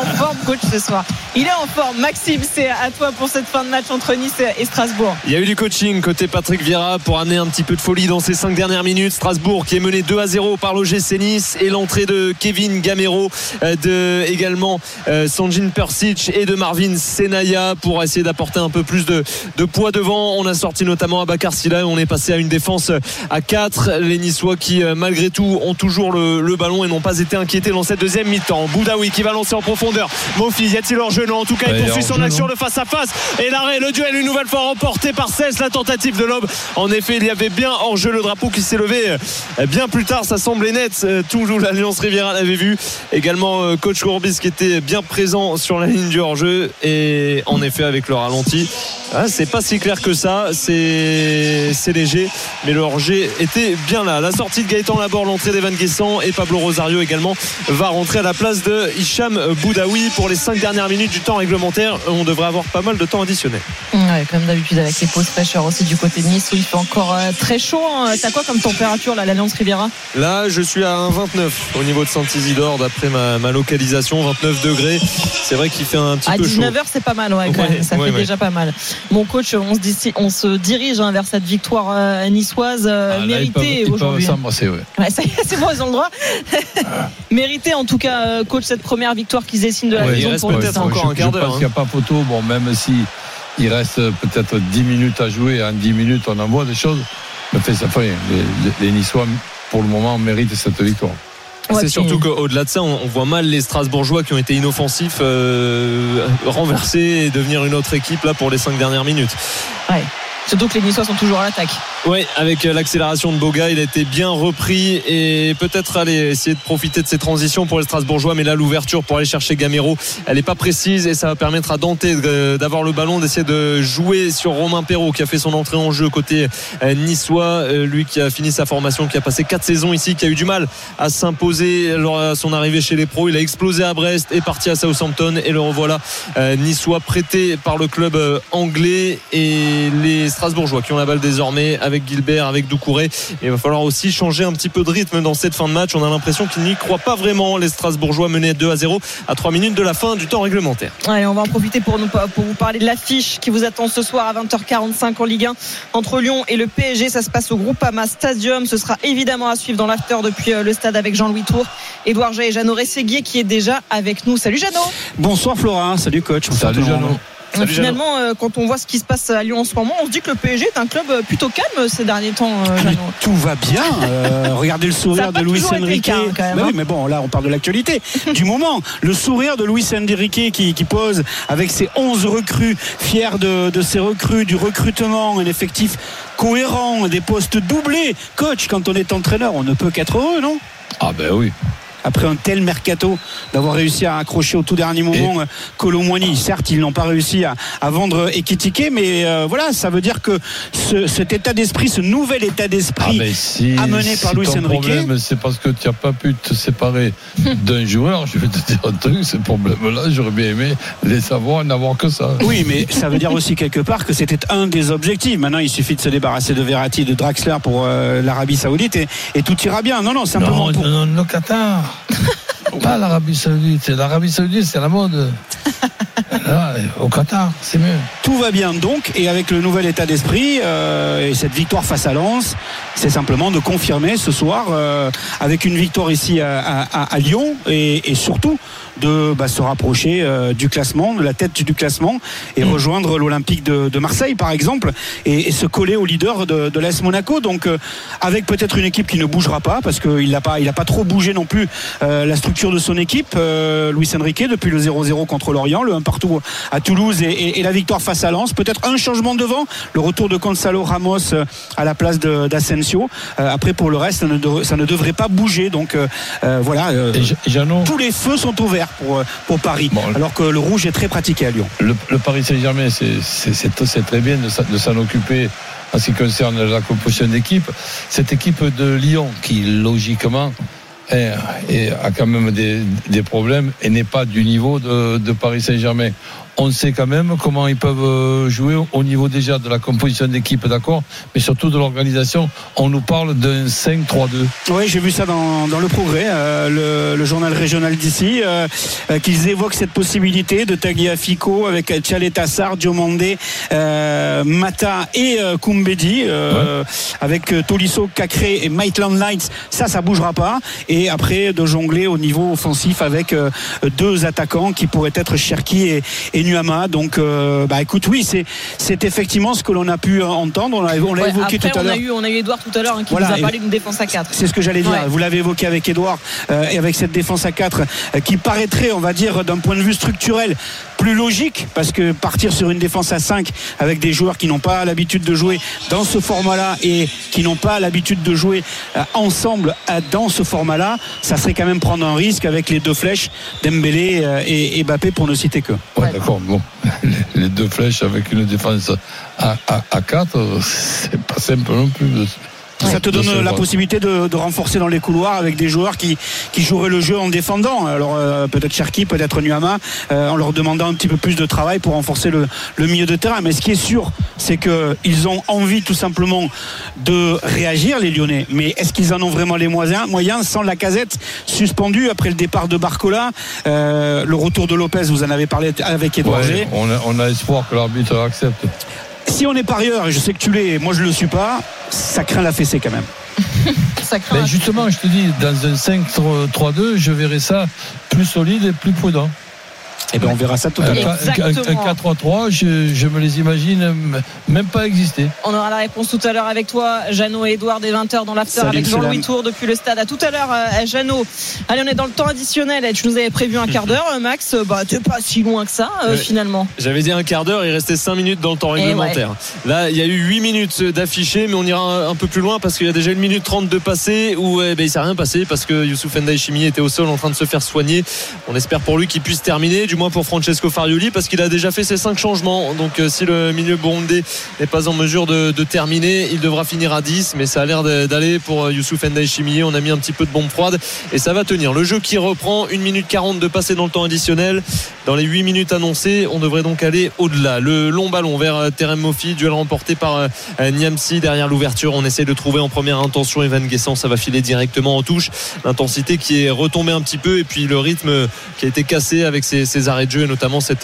coach ce soir. Il est en forme. Maxime, c'est à toi pour cette fin de match entre Nice et Strasbourg. Il y a eu du coaching côté Patrick Vieira pour amener un petit peu de folie dans ces cinq dernières minutes. Strasbourg qui est mené deux à zéro par l'O G C Nice et l'entrée de Kevin Gamero, de également euh, Sanjin Persic et de Marvin Senaya pour essayer d'apporter un peu plus de, de poids devant. On a sorti notamment Abakar Silla et on est passé à une défense à quatre. Les Niçois qui malgré tout ont toujours le, le ballon et n'ont pas été inquiétés dans cette deuxième mi-temps. Boudaoui qui va lancer en profondeur. Mofi, y a-t-il hors-jeu? Non, en tout cas il poursuit son action de face à face et l'arrêt, le duel une nouvelle fois remporté par Cess, la tentative de lob. En effet il y avait bien hors-jeu, le drapeau qui s'est levé bien plus tard, ça semblait net. Toujours l'Alliance Riviera l'avait vu. Également coach Courbis qui était bien présent sur la ligne du hors-jeu et en effet avec le ralenti, ah, c'est pas si clair que ça, c'est, c'est léger, mais le hors-jeu était bien là. La sortie de Gaëtan Laborde, l'entrée d'Evan Guessant et Pablo Rosario également va rentrer à la place de Hicham Boudaoui pour les cinq dernières minutes du temps réglementaire. On devrait avoir pas mal de temps additionnel. Ouais, comme d'habitude avec les pauses fraîcheurs aussi du côté de Nice où il fait encore euh, très chaud. Hein. T'as quoi comme température là, l'Alliance Riviera? Là je suis à un vingt-neuf au niveau de Saint-Isidore d'après ma, ma localisation, vingt-neuf degrés. C'est vrai qu'il fait un petit à peu chaud. À dix-neuf heures c'est pas mal, ouais, quand ouais, même. Ça ouais, fait ouais. déjà pas mal. Mon coach, on se, dit, on se dirige hein, vers cette victoire euh, niçoise euh, ah, méritée là, aujourd'hui. Ouais. Ouais, ça y est, c'est bon, ils ont le droit. Méritée en tout cas, euh, coach, cette première victoire qui se dessine de la ouais, saison pour peut-être l'instant. encore je, un quart je d'heure. pense hein. qu'il n'y a pas photo. Bon, même si il reste peut-être dix minutes à jouer, en dix minutes on envoie des choses. Mais fait, ça fait rien. Les, les Niçois, pour le moment, méritent cette victoire. Ouais, c'est puis... surtout qu'au-delà de ça, on, on voit mal les Strasbourgeois qui ont été inoffensifs euh, renverser et devenir une autre équipe là pour les cinq dernières minutes. Ouais. Surtout que les Niçois sont toujours à l'attaque. Oui, avec l'accélération de Boga, il a été bien repris et peut-être aller essayer de profiter de ces transitions pour les Strasbourgeois. Mais là, l'ouverture pour aller chercher Gamero, elle n'est pas précise et ça va permettre à Dante d'avoir le ballon, d'essayer de jouer sur Romain Perrault qui a fait son entrée en jeu côté niçois. Lui qui a fini sa formation, qui a passé quatre saisons ici, qui a eu du mal à s'imposer lors de son arrivée chez les pros. Il a explosé à Brest et parti à Southampton et le revoilà niçois prêté par le club anglais. Et les Strasbourgeois qui ont la balle désormais avec Gilbert, avec Doucouré. Il va falloir aussi changer un petit peu de rythme dans cette fin de match. On a l'impression qu'ils n'y croient pas vraiment. Les Strasbourgeois menés deux à zéro à trois minutes de la fin du temps réglementaire. Allez, on va en profiter pour, nous, pour vous parler de l'affiche qui vous attend ce soir à vingt heures quarante-cinq en Ligue un entre Lyon et le P S G. Ça se passe au Groupama Stadium. Ce sera évidemment à suivre dans l'after depuis le stade avec Jean-Louis Tour, Édouard Jay et Jeannot Rességuier qui est déjà avec nous. Salut Jeannot. Bonsoir Flora, salut coach. Salut Jeannot. Salut, Finalement, euh, quand on voit ce qui se passe à Lyon en ce moment, on se dit que le P S G est un club plutôt calme ces derniers temps. Euh, Tout va bien. Euh, regardez le sourire de Luis Enrique. Hein, bah oui, mais bon, là, on parle de l'actualité du moment. Le sourire de Luis Enrique qui, qui pose avec ses onze recrues, fier de, de ses recrues, du recrutement, un effectif cohérent, des postes doublés. Coach, quand on est entraîneur, on ne peut qu'être heureux, non? Ah ben oui. Après un tel mercato, d'avoir réussi à accrocher au tout dernier moment Kolo Muani. Certes, ils n'ont pas réussi à, à vendre Ekitike, mais euh, voilà, ça veut dire que ce, cet état d'esprit, ce nouvel état d'esprit ah si, amené par si Luis ton Enrique. Problème, c'est parce que tu n'as pas pu te séparer d'un joueur. Je vais te dire un truc, ce problème-là, j'aurais bien aimé les savoir et n'avoir que ça. Oui, mais ça veut dire aussi quelque part que c'était un des objectifs. Maintenant, il suffit de se débarrasser de Verratti, de Draxler pour euh, l'Arabie Saoudite et, et tout ira bien. Non, non, simplement non, pour... non, non, le Qatar. Pas l'Arabie Saoudite. L'Arabie Saoudite, c'est la mode. Là, au Qatar, c'est mieux. Tout va bien donc, et avec le nouvel état d'esprit euh, et cette victoire face à Lens, c'est simplement de confirmer ce soir euh, avec une victoire ici à, à, à Lyon et, et surtout de bah, se rapprocher euh, du classement, de la tête du classement et mmh. rejoindre l'Olympique de, de Marseille par exemple et, et se coller au leader de, de l'A S Monaco. Donc euh, avec peut-être une équipe qui ne bougera pas parce qu'il n'a pas, il n'a pas trop bougé non plus euh, la structure de son équipe, euh, Luis Enrique, depuis le zéro zéro contre Lorient, le un partout à Toulouse et, et, et la victoire face à Lens. Peut-être un changement devant, le retour de Gonzalo Ramos à la place de, d'Asensio. Euh, après pour le reste, ça ne, de, ça ne devrait pas bouger. Donc euh, euh, voilà, euh, et Jeannot, tous les feux sont ouverts pour, pour Paris, bon, alors que le rouge est très pratiqué à Lyon. Le, le Paris Saint-Germain, c'est, c'est, c'est, c'est très bien de, de s'en occuper en ce qui concerne la composition d'équipe. Cette équipe de Lyon qui logiquement est, est, a quand même des, des problèmes et n'est pas du niveau de, de Paris Saint-Germain. On sait quand même comment ils peuvent jouer au niveau déjà de la composition d'équipe, d'accord, mais surtout de l'organisation. On nous parle d'un cinq trois deux. Oui, j'ai vu ça dans, dans le Progrès, euh, le, le journal régional d'ici, euh, euh, qu'ils évoquent cette possibilité de Tagliafico avec Tchaleta Sarr, Diomandé, euh, Mata et euh, Koumbedi, euh, ouais. avec euh, Tolisso, Cacré et Maitland Lights. Ça, ça bougera pas. Et après, de jongler au niveau offensif avec euh, deux attaquants qui pourraient être Cherki et, et Nuama. Donc, euh, bah écoute, oui, c'est, c'est effectivement ce que l'on a pu entendre. On l'a, on l'a ouais, évoqué après, tout à on l'heure. A eu, on a eu Edouard tout à l'heure hein, qui voilà, nous a parlé d'une défense à quatre. C'est ce que j'allais dire. Ouais. Vous l'avez évoqué avec Edouard euh, et avec cette défense à quatre euh, qui paraîtrait, on va dire, d'un point de vue structurel, plus logique, parce que partir sur une défense à cinq avec des joueurs qui n'ont pas l'habitude de jouer dans ce format-là et qui n'ont pas l'habitude de jouer euh, ensemble euh, dans ce format-là, ça serait quand même prendre un risque avec les deux flèches Dembélé euh, et, et Mbappé pour ne citer que. Ouais, d'accord. Bon, les deux flèches avec une défense à, à, à quatre, c'est pas simple non plus. Ça te donne la possibilité de, de renforcer dans les couloirs avec des joueurs qui, qui joueraient le jeu en défendant. Alors euh, peut-être Cherki, peut-être Nuama, euh, en leur demandant un petit peu plus de travail pour renforcer le, le milieu de terrain. Mais ce qui est sûr, c'est qu'ils ont envie tout simplement de réagir, les Lyonnais. Mais est-ce qu'ils en ont vraiment les moyens, moyens sans Lacazette suspendu après le départ de Barcola, euh, le retour de Lopez, vous en avez parlé avec Edouard G. Ouais, on, a, on a espoir que l'arbitre accepte. Si on est parieur, et je sais que tu l'es, moi je le suis pas, ça craint la fessée quand même. Ça craint. Ben justement, je te dis, dans un cinq trois deux, je verrais ça plus solide et plus prudent. Et bien on verra ça tout à l'heure. Un quatre trois trois, je, je me les imagine même pas exister. On aura la réponse tout à l'heure avec toi, Jeannot et Edouard, dès vingt heures dans l'after. Salut, avec Jean-Louis Tour depuis le stade. À tout à l'heure, Jeannot. Allez, on est dans le temps additionnel. Tu nous avais prévu un quart d'heure, Max. Bah, t'es pas si loin que ça, euh, ouais. finalement. J'avais dit un quart d'heure, il restait cinq minutes dans le temps réglementaire. Ouais. Là, il y a eu huit minutes d'affichés, mais on ira un, un peu plus loin parce qu'il y a déjà une minute trente de passé où eh ben, il s'est rien passé parce que Youssouf N'Daye était au sol en train de se faire soigner. On espère pour lui qu'il puisse terminer, du moins pour Francesco Farioli, parce qu'il a déjà fait ses cinq changements. Donc euh, si le milieu burundais n'est pas en mesure de, de terminer, il devra finir à dix, mais ça a l'air d'aller pour Youssouf N'Daye. On a mis un petit peu de bombe froide et ça va tenir. Le jeu qui reprend, une minute quarante de passer dans le temps additionnel. Dans les huit minutes annoncées, on devrait donc aller au-delà. Le long ballon vers Terem Moffi, duel remporté par euh, Niamsi derrière l'ouverture. On essaie de trouver en première intention Evan Guessant, ça va filer directement en touche. L'intensité qui est retombée un petit peu et puis le rythme qui a été cassé avec ses, ses arrêts de jeu, et notamment cette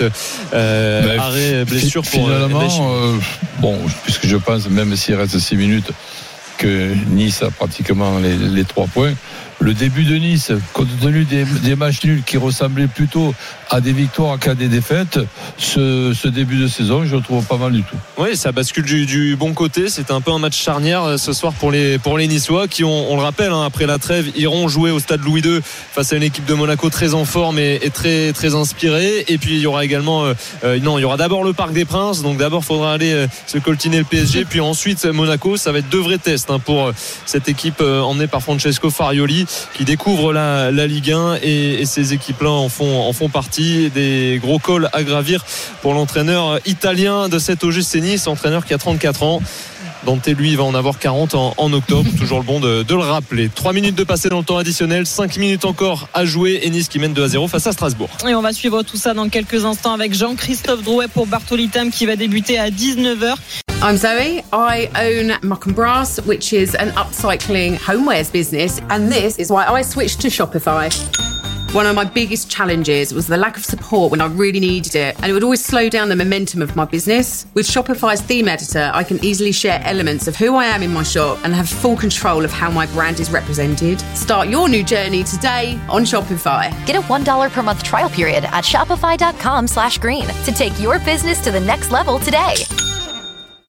euh, arrêt blessure pour finalement euh, bon, puisque je pense même s'il reste six minutes que Nice a pratiquement les, les trois points. Le début de Nice, compte tenu des, des matchs nuls qui ressemblaient plutôt à des victoires qu'à des défaites, ce, ce début de saison, je le trouve pas mal du tout. Oui, ça bascule du, du bon côté. C'était un peu un match charnière ce soir pour les, pour les Niçois qui, ont, on le rappelle, hein, après la trêve, iront jouer au stade Louis deux face à une équipe de Monaco très en forme et, et très, très inspirée. Et puis il y aura également, euh, non, il y aura d'abord le Parc des Princes. Donc d'abord, il faudra aller euh, se coltiner le P S G. Puis ensuite, Monaco. Ça va être deux vrais tests hein, pour euh, cette équipe euh, emmenée par Francesco Farioli, qui découvre la, la Ligue un et, et ces équipes-là en font, en font partie. Des gros cols à gravir pour l'entraîneur italien de cette O G C Nice, entraîneur qui a trente-quatre ans. Dante, lui, il va en avoir quarante en, en octobre. Toujours le bon de, de le rappeler. trois minutes de passé dans le temps additionnel, cinq minutes encore à jouer et Nice qui mène deux à zéro face à Strasbourg. Et on va suivre tout ça dans quelques instants avec Jean-Christophe Drouet pour Bartoli Tam qui va débuter à dix-neuf heures. I'm Zoe. I own Muck and Brass, which is an upcycling homewares business, and this is why I switched to Shopify. One of my biggest challenges was the lack of support when I really needed it, and it would always slow down the momentum of my business. With Shopify's theme editor, I can easily share elements of who I am in my shop and have full control of how my brand is represented. Start your new journey today on Shopify. Get a one dollar per month trial period at shopify.com slash green to take your business to the next level today.